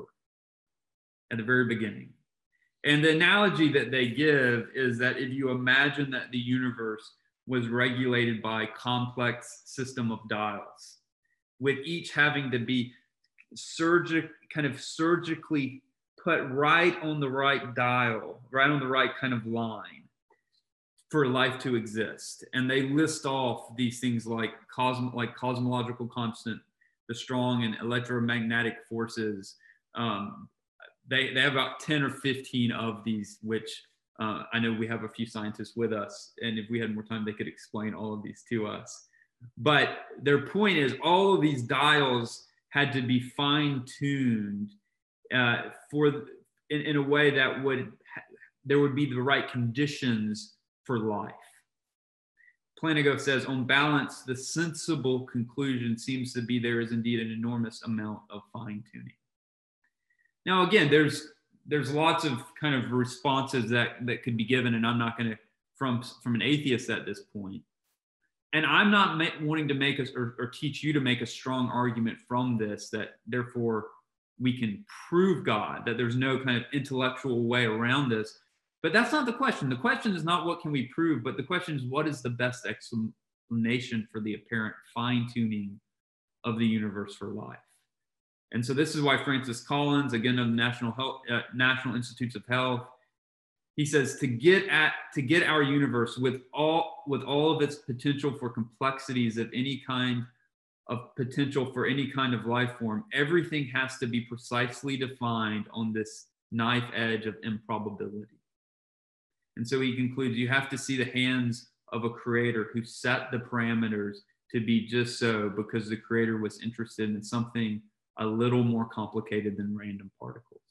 at the very beginning. And the analogy that they give is that if you imagine that the universe was regulated by a complex system of dials, with each having to be surgic, kind of surgically put right on the right dial, right on the right kind of line for life to exist. And they list off these things like cosmo, like cosmological constant, the strong and electromagnetic forces. Um, they, they have about ten or fifteen of these, which uh, I know we have a few scientists with us. And if we had more time, they could explain all of these to us. But their point is all of these dials had to be fine-tuned Uh, for in, in a way that would there would be the right conditions for life. Plantinga says, on balance, the sensible conclusion seems to be there is indeed an enormous amount of fine-tuning. Now, again, there's there's lots of kind of responses that that could be given, and I'm not going to from from an atheist at this point. And I'm not ma- wanting to make us or, or teach you to make a strong argument from this that therefore we can prove God, that there's no kind of intellectual way around this. But that's not the question. The question is not what can we prove, but the question is what is the best explanation for the apparent fine-tuning of the universe for life? And so this is why Francis Collins, again of the National Health, uh, National Institutes of Health, he says to get at to get our universe with all with all of its potential for complexities of any kind of potential for any kind of life form, everything has to be precisely defined on this knife edge of improbability. And so he concludes, you have to see the hands of a creator who set the parameters to be just so because the creator was interested in something a little more complicated than random particles.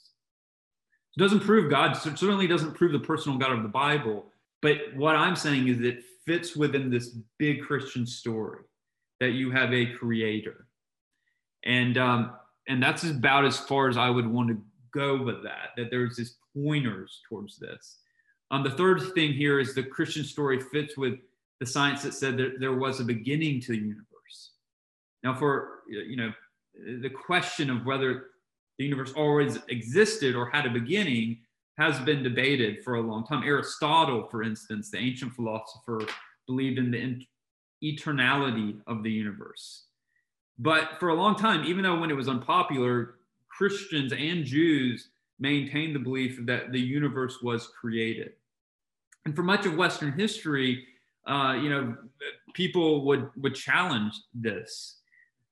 It doesn't prove God, certainly doesn't prove the personal God of the Bible, but what I'm saying is it fits within this big Christian story that you have a creator. And, um, and that's about as far as I would want to go with that, that there's this pointers towards this. Um, the third thing here is the Christian story fits with the science that said that there was a beginning to the universe. Now for, you know, the question of whether the universe always existed or had a beginning has been debated for a long time. Aristotle, for instance, the ancient philosopher, believed in the eternality of the universe. But for a long time, even though when it was unpopular, Christians and Jews maintained the belief that the universe was created. And for much of Western history, uh, you know, people would, would challenge this.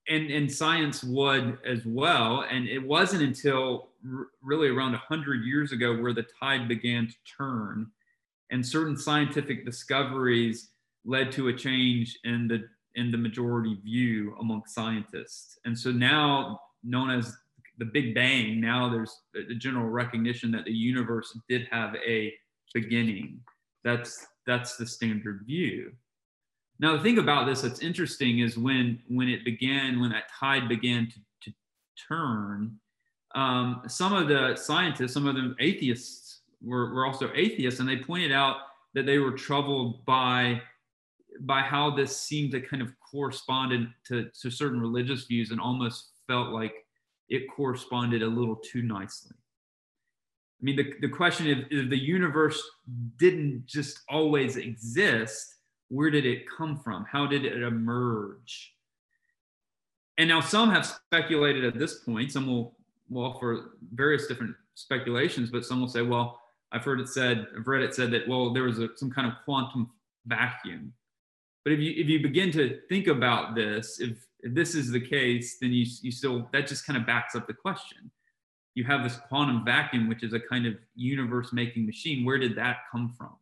and, and science would as well. And it wasn't until r- really around one hundred years ago where the tide began to turn, and certain scientific discoveries led to a change in the in the majority view among scientists. And so now, known as the Big Bang, now there's a general recognition that the universe did have a beginning. That's that's the standard view. Now, the thing about this that's interesting is when when it began, when that tide began to, to turn, um, some of the scientists, some of the atheists were, were also atheists, and they pointed out that they were troubled by by how this seemed to kind of corresponded to, to certain religious views, and almost felt like it corresponded a little too nicely. I mean, the, the question is, if the universe didn't just always exist, where did it come from? How did it emerge? And now some have speculated at this point, some will, will offer various different speculations, but some will say, well, I've heard it said, I've read it said that, well, there was a, some kind of quantum vacuum. But if you if you begin to think about this, if, if this is the case, then you, you still, that just kind of backs up the question. You have this quantum vacuum, which is a kind of universe-making machine. Where did that come from?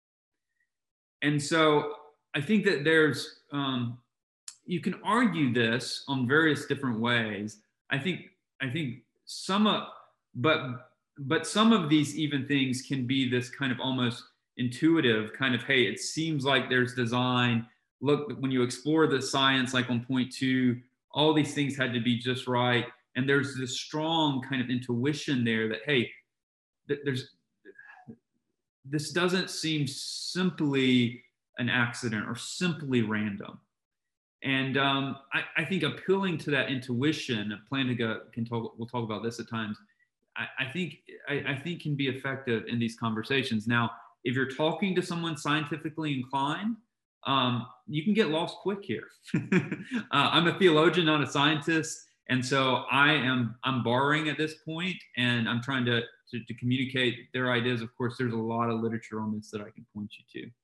And so I think that there's, um, you can argue this on various different ways. I think, I think some of, but, but some of these even things can be this kind of almost intuitive kind of, hey, it seems like there's design. Look, when you explore the science, like on point two, all these things had to be just right. And there's this strong kind of intuition there that, hey, th- there's, this doesn't seem simply an accident or simply random. And um, I, I think appealing to that intuition, Plantinga can talk, we'll talk about this at times, I, I think I, I think can be effective in these conversations. Now, if you're talking to someone scientifically inclined, um, you can get lost quick here. uh, I'm a theologian, not a scientist. And so I am, I'm borrowing at this point, and I'm trying to, to, to communicate their ideas. Of course, there's a lot of literature on this that I can point you to.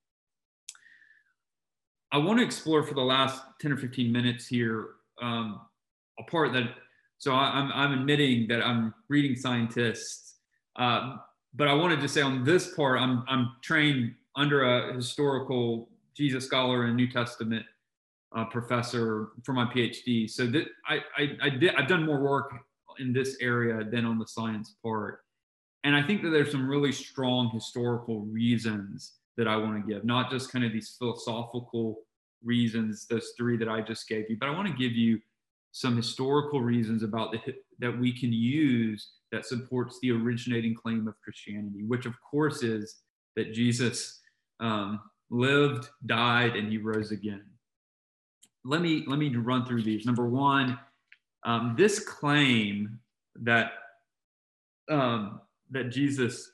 I want to explore for the last ten or fifteen minutes here um, a part that, so I, I'm, I'm admitting that I'm reading scientists, uh, but I wanted to say on this part, I'm, I'm trained under a historical Jesus scholar and New Testament uh, professor for my PhD. So that I, I, I did, I've done more work in this area than on the science part. And I think that there's some really strong historical reasons that I want to give, not just kind of these philosophical reasons, those three that I just gave you, but I want to give you some historical reasons about the, that we can use that supports the originating claim of Christianity, which of course is that Jesus um, lived, died, and he rose again. Let me, let me run through these. Number one, um, this claim that, um, that Jesus,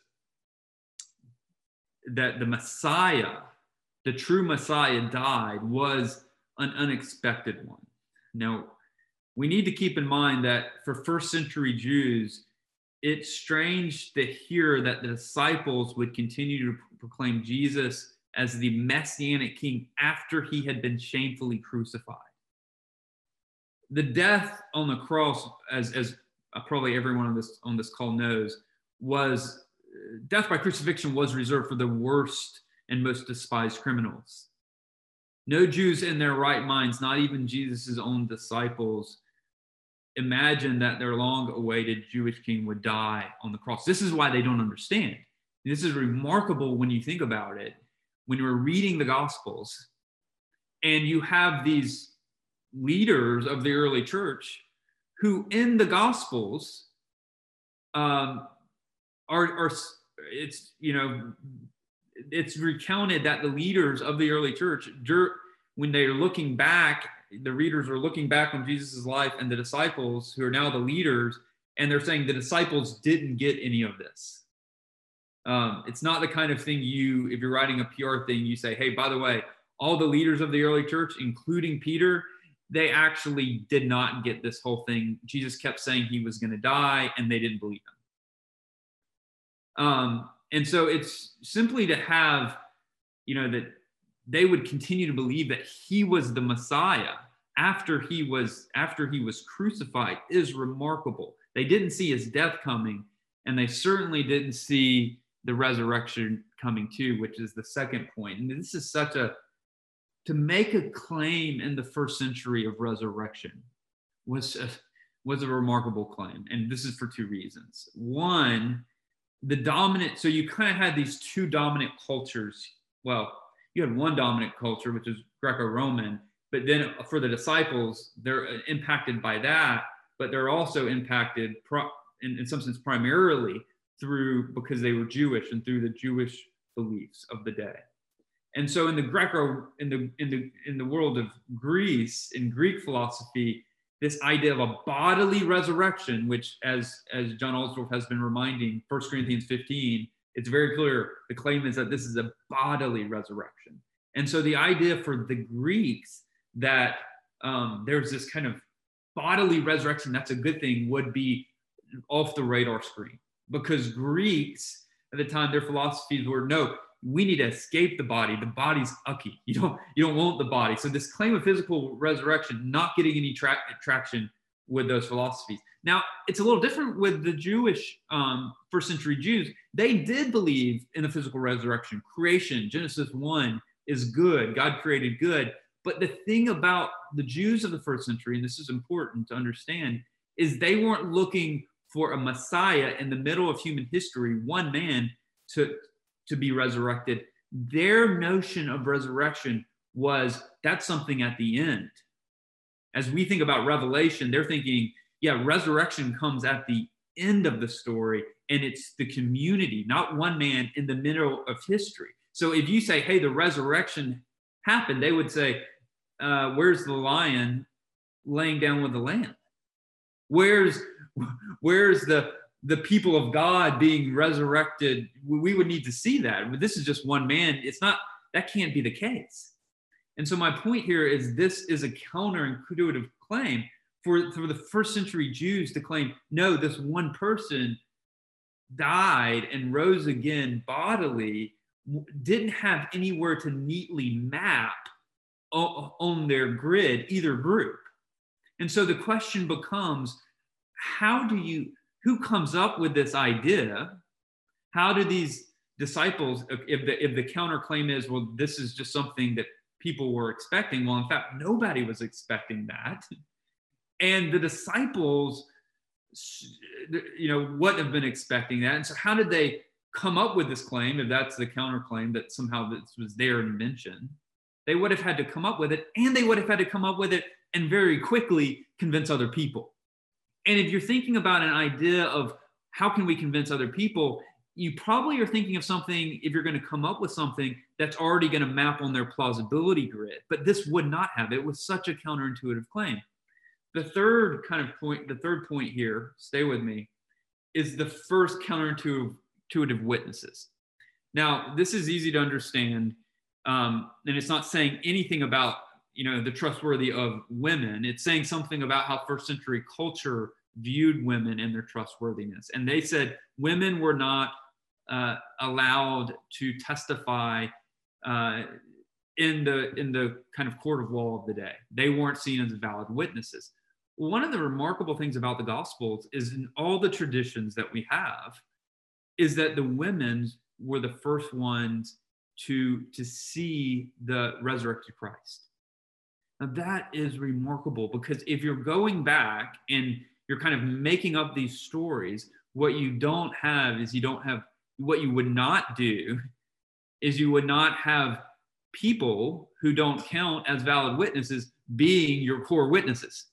that the Messiah, the true Messiah died, was an unexpected one. Now, we need to keep in mind that for first century Jews, it's strange to hear that the disciples would continue to proclaim Jesus as the messianic king after he had been shamefully crucified. The death on the cross, as, as probably everyone on this, on this call knows, was, death by crucifixion was reserved for the worst and most despised criminals. No Jews in their right minds, not even Jesus' own disciples, imagined that their long-awaited Jewish king would die on the cross. This is why they don't understand. This is remarkable when you think about it. When you're reading the Gospels and you have these leaders of the early church who in the Gospels um, are, are, it's, you know, it's recounted that the leaders of the early church, when they're looking back, the readers are looking back on Jesus' life and the disciples who are now the leaders, and they're saying the disciples didn't get any of this. Um, it's not the kind of thing you, if you're writing a P R thing, you say, hey, by the way, all the leaders of the early church, including Peter, they actually did not get this whole thing. Jesus kept saying he was going to die, and they didn't believe him. Um, and so it's simply to have, you know, that they would continue to believe that he was the Messiah, after he was after he was crucified is remarkable. They didn't see his death coming, and they certainly didn't see the resurrection coming too, which is the second point. And this is such a, to make a claim in the first century of resurrection was a, was a remarkable claim. And this is for two reasons. One, the dominant, so you kind of had these two dominant cultures. Well, you had one dominant culture, which is Greco-Roman, but then for the disciples, they're impacted by that, but they're also impacted pro, in, in some sense primarily through, because they were Jewish and through the Jewish beliefs of the day. And so in the Greco, in the in the in the world of Greece, in Greek philosophy, this idea of a bodily resurrection, which as as John Alsdorf has been reminding, First Corinthians fifteen, it's very clear. The claim is that this is a bodily resurrection. And so the idea for the Greeks that um, there's this kind of bodily resurrection, that's a good thing, would be off the radar screen. Because Greeks at the time, their philosophies were, no, we need to escape the body. The body's ucky. You don't, you don't want the body. So this claim of physical resurrection, not getting any tra- traction with those philosophies. Now, it's a little different with the Jewish um, first century Jews. They did believe in the physical resurrection. Creation, Genesis one, is good. God created good. But the thing about the Jews of the first century, and this is important to understand, is they weren't looking for a Messiah in the middle of human history, one man to, to be resurrected. Their notion of resurrection was that's something at the end. As we think about Revelation, they're thinking, yeah, resurrection comes at the end of the story, and it's the community, not one man in the middle of history. So if you say, hey, the resurrection happened, they would say, uh, where's the lion laying down with the lamb? Where's where's the the people of God being resurrected? We would need to see that. But this is just one man. It's not, that can't be the case. And so my point here is this is a counterintuitive claim for, for the first century Jews to claim, no, this one person died and rose again bodily, didn't have anywhere to neatly map on their grid either group. And so the question becomes, how do you, who comes up with this idea? How do these disciples, if the, if the counterclaim is, well, this is just something that people were expecting. Well, in fact, nobody was expecting that. And the disciples, you know, wouldn't have been expecting that. And so how did they come up with this claim, if that's the counterclaim that somehow this was their invention? They would have had to come up with it, and they would have had to come up with it and very quickly convince other people. And if you're thinking about an idea of how can we convince other people, you probably are thinking of something, if you're going to come up with something that's already going to map on their plausibility grid. But this would not have. It was such a counterintuitive claim. The third kind of point, the third point here, stay with me, is the first counterintuitive witnesses. Now, this is easy to understand, um, and it's not saying anything about, you know, the trustworthy of women. It's saying something about how first century culture viewed women and their trustworthiness. And they said women were not uh, allowed to testify uh, in the in the kind of court of law of the day. They weren't seen as valid witnesses. One of the remarkable things about the Gospels is in all the traditions that we have is that the women were the first ones to, to see the resurrected Christ. Now that is remarkable, because if you're going back and you're kind of making up these stories, what you don't have is you don't have, what you would not do is you would not have people who don't count as valid witnesses being your core witnesses.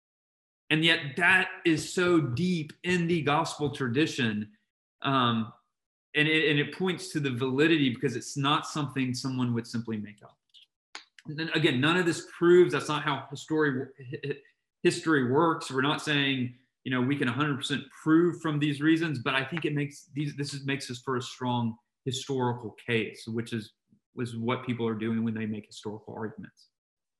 And yet that is so deep in the gospel tradition. Um, and, it, and it points to the validity, because it's not something someone would simply make up. And then again, none of this proves that's not how history, history works. We're not saying, you know, we can one hundred percent prove from these reasons, but I think it makes these, this is, makes us for a strong historical case, which is, was what people are doing when they make historical arguments.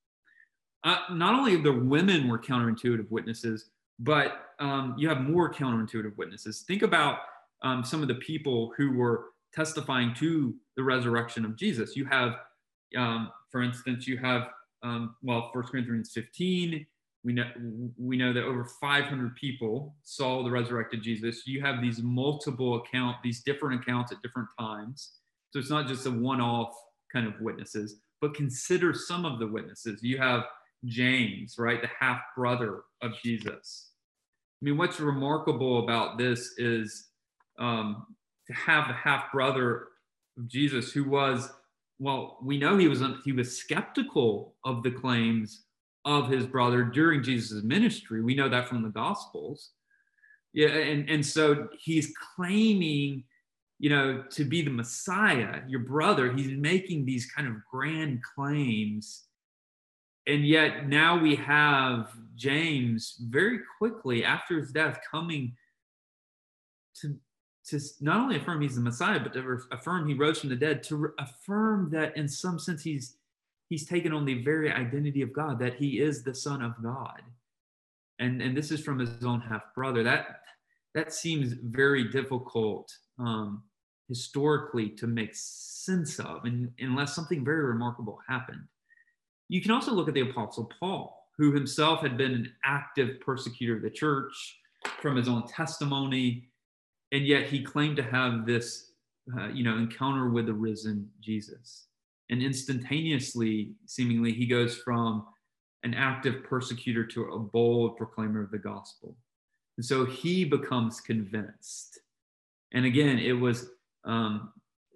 Uh, not only the women were counterintuitive witnesses, but um, you have more counterintuitive witnesses. Think about um, some of the people who were testifying to the resurrection of Jesus. You have, um, for instance, you have um, well, First Corinthians fifteen, we know, we know that over five hundred people saw the resurrected Jesus. You have these multiple accounts, these different accounts at different times. So it's not just a one-off kind of witnesses, but consider some of the witnesses. You have James, right, the half-brother of Jesus. I mean, what's remarkable about this is um, to have the half-brother of Jesus who was, well, we know he was he was skeptical of the claims of his brother during Jesus' ministry. We know that from the Gospels. Yeah, and, and so he's claiming, you know, to be the Messiah, your brother. He's making these kind of grand claims. And yet now we have James very quickly after his death coming to, to not only affirm he's the Messiah, but to affirm he rose from the dead, to affirm that in some sense he's he's taken on the very identity of God, that he is the Son of God. And, and this is from his own half-brother. That, that seems very difficult um, historically to make sense of, and, unless something very remarkable happened. You can also look at the Apostle Paul, who himself had been an active persecutor of the church from his own testimony, and yet he claimed to have this uh, you know, encounter with the risen Jesus. And instantaneously, seemingly, he goes from an active persecutor to a bold proclaimer of the gospel. And so he becomes convinced. And again, it was um,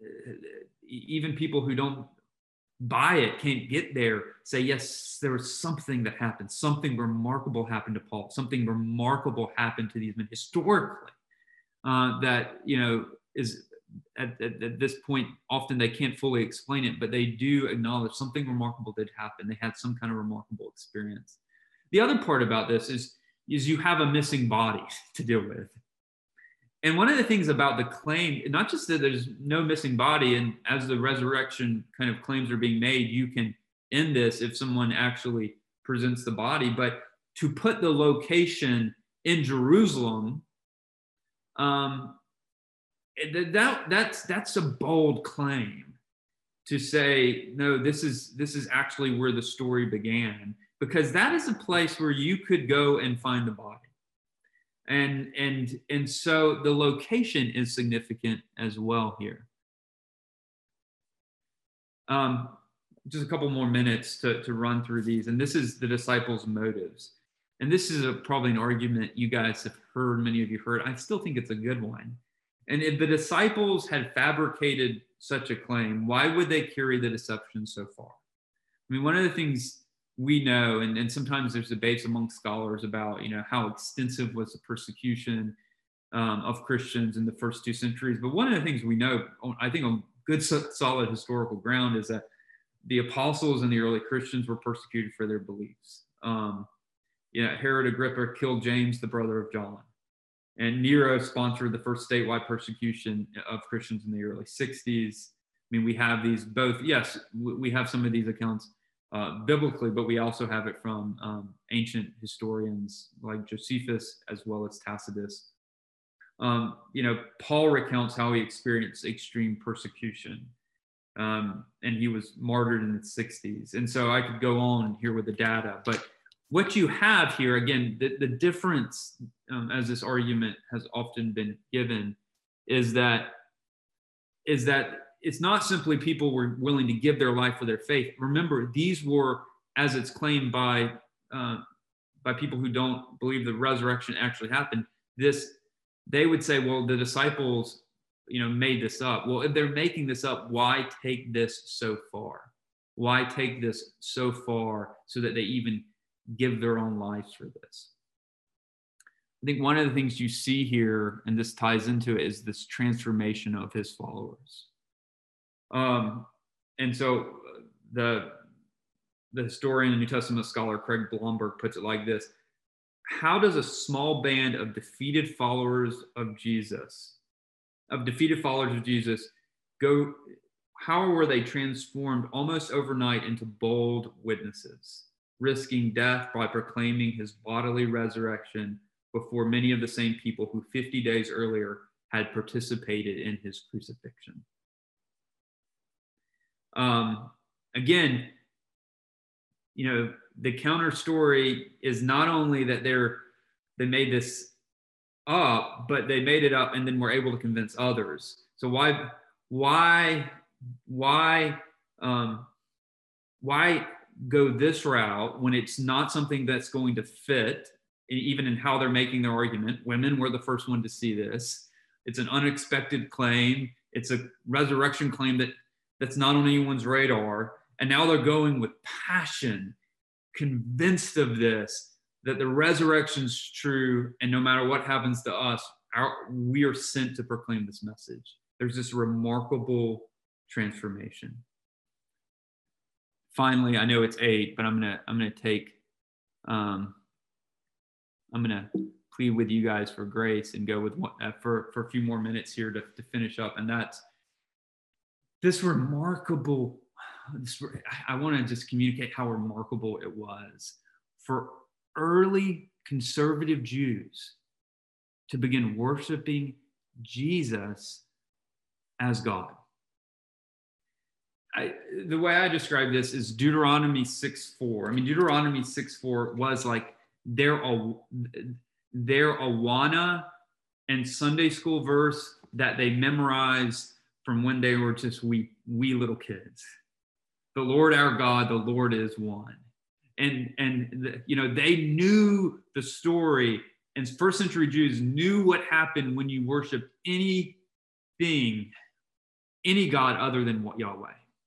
even people who don't buy it, can't get there, say, yes, there was something that happened. Something remarkable happened to Paul. Something remarkable happened to these men historically uh, that, you know, is At, at, at this point, often they can't fully explain it, but they do acknowledge something remarkable did happen. They had some kind of remarkable experience. The other part about this is, is you have a missing body to deal with. And one of the things about the claim, not just that there's no missing body, and as the resurrection kind of claims are being made, you can end this if someone actually presents the body, but to put the location in Jerusalem, um, That that's that's a bold claim to say, no, this is this is actually where the story began, because that is a place where you could go and find the body, and and and so the location is significant as well here. Um, just a couple more minutes to to run through these, and this is the disciples' motives, and this is a, probably an argument you guys have heard, many of you heard. I still think it's a good one. And if the disciples had fabricated such a claim, why would they carry the deception so far? I mean, one of the things we know, and, and sometimes there's debates among scholars about, you know, how extensive was the persecution um, of Christians in the first two centuries. But one of the things we know, I think on good, solid historical ground, is that the apostles and the early Christians were persecuted for their beliefs. Um, you know, Herod Agrippa killed James, the brother of John. And Nero sponsored the first statewide persecution of Christians in the early sixties. I mean, we have these both, yes, we have some of these accounts uh, biblically, but we also have it from um, ancient historians like Josephus as well as Tacitus. Um, you know, Paul recounts how he experienced extreme persecution, um, and he was martyred in the sixties. And so I could go on here with the data, but what you have here, again, the, the difference, um, as this argument has often been given, is that is that it's not simply people were willing to give their life for their faith. Remember, these were, as it's claimed by uh, by people who don't believe the resurrection actually happened. This, they would say, well, the disciples, you know, made this up. Well, if they're making this up, why take this so far? Why take this so far so that they even give their own lives for this? I think one of the things you see here, and this ties into it, is this transformation of his followers. Um, and so the, the historian and New Testament scholar Craig Blomberg puts it like this: how does a small band of defeated followers of Jesus, of defeated followers of Jesus, go, how were they transformed almost overnight into bold witnesses, risking death by proclaiming his bodily resurrection before many of the same people who fifty days earlier had participated in his crucifixion? Um, again, you know, the counter story is not only that they're, they made this up, but they made it up and then were able to convince others. So why, why, why, um, why go this route when it's not something that's going to fit, even in how they're making their argument? Women were the first one to see this. It's an unexpected claim. It's a resurrection claim that that's not on anyone's radar. And now they're going with passion, convinced of this, that the resurrection's true. And no matter what happens to us, our, we are sent to proclaim this message. There's this remarkable transformation. Finally, I know it's eight, but I'm gonna I'm gonna take um, I'm gonna plead with you guys for grace and go with one, uh, for for a few more minutes here to, to finish up, and that's this remarkable. This, I want to just communicate how remarkable it was for early conservative Jews to begin worshiping Jesus as God. I, the way I describe this is Deuteronomy six four. I mean, Deuteronomy six four was like their, their Awana and Sunday school verse that they memorized from when they were just wee, wee little kids. The Lord our God, the Lord is one. And, and the, you know, they knew the story, and first century Jews knew what happened when you worship anything, any God other than Yahweh.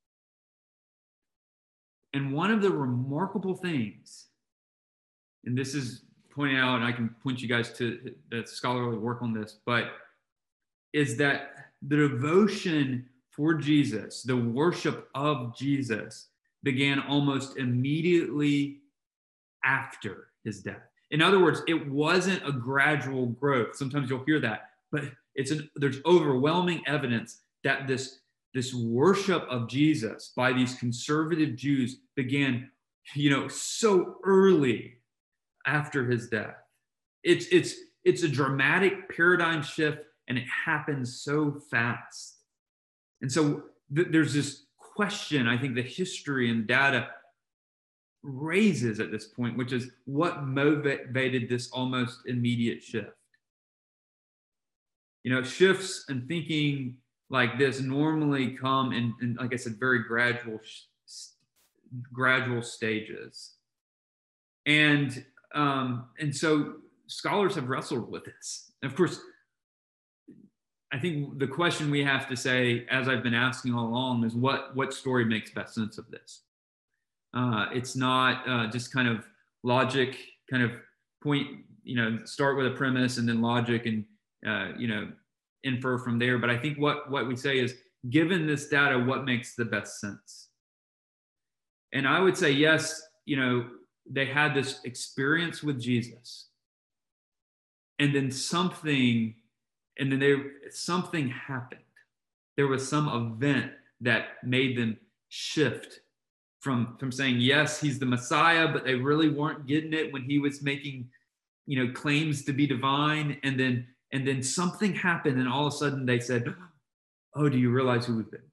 And one of the remarkable things, and this is pointed out, and I can point you guys to the scholarly work on this, but is that the devotion for Jesus, the worship of Jesus, began almost immediately after his death. In other words, it wasn't a gradual growth. Sometimes you'll hear that, but it's an, there's overwhelming evidence that this This worship of Jesus by these conservative Jews began, you know, so early after his death. It's, it's, it's a dramatic paradigm shift, and it happens so fast. And so th- there's this question, I think the history and data raises at this point, which is what motivated this almost immediate shift? You know, shifts in thinking like this normally come in, in like I said, very gradual, gradual stages. And, um, and so scholars have wrestled with this. And of course, I think the question we have to say, as I've been asking all along, is what, what story makes best sense of this? Uh, it's not uh, just kind of logic, kind of point, you know, start with a premise and then logic and, uh, you know, infer from there. But I think what, what we say is, given this data, what makes the best sense? And I would say, yes, you know, they had this experience with Jesus. And then something, and then there, something happened. There was some event that made them shift from, from saying, yes, he's the Messiah, but they really weren't getting it when he was making, you know, claims to be divine. And then And then something happened, and all of a sudden they said, oh, do you realize who we've been with?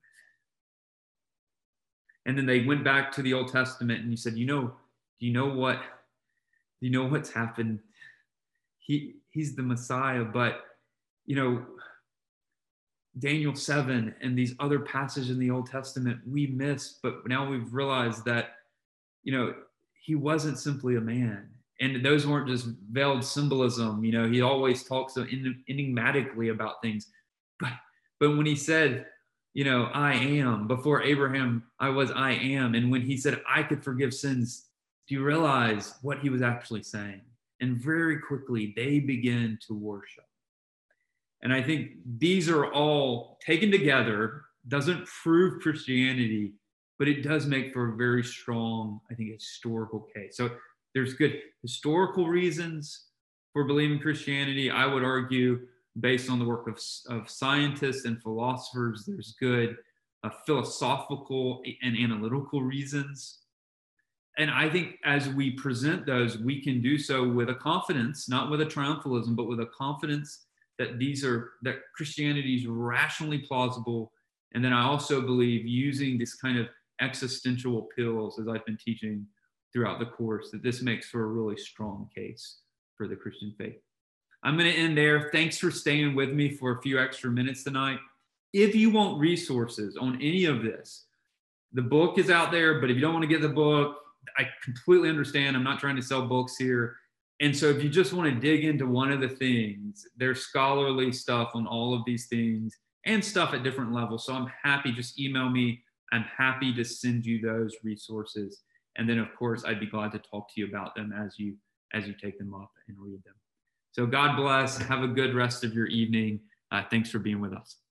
And then they went back to the Old Testament, and you said, you know, do you know what, do you know what's happened? He, he's the Messiah, but, you know, Daniel seven and these other passages in the Old Testament we missed, but now we've realized that, you know, he wasn't simply a man. And those weren't just veiled symbolism. You know, he always talks so enigmatically about things. But, but when he said, you know, I am, before Abraham, I was, I am. And when he said, I could forgive sins, do you realize what he was actually saying? And very quickly, they begin to worship. And I think these are all taken together, doesn't prove Christianity, but it does make for a very strong, I think, historical case. So there's good historical reasons for believing Christianity. I would argue, based on the work of, of scientists and philosophers, there's good uh, philosophical and analytical reasons. And I think as we present those, we can do so with a confidence, not with a triumphalism, but with a confidence that these are, that Christianity is rationally plausible. And then I also believe using this kind of existential appeals, as I've been teaching, throughout the course, that this makes for a really strong case for the Christian faith. I'm going to end there. Thanks for staying with me for a few extra minutes tonight. If you want resources on any of this, the book is out there, but if you don't want to get the book, I completely understand. I'm not trying to sell books here. And so if you just want to dig into one of the things, there's scholarly stuff on all of these things and stuff at different levels. So I'm happy, just email me. I'm happy to send you those resources. And then, of course, I'd be glad to talk to you about them as you as you take them up and read them. So God bless. Have a good rest of your evening. Uh, thanks for being with us.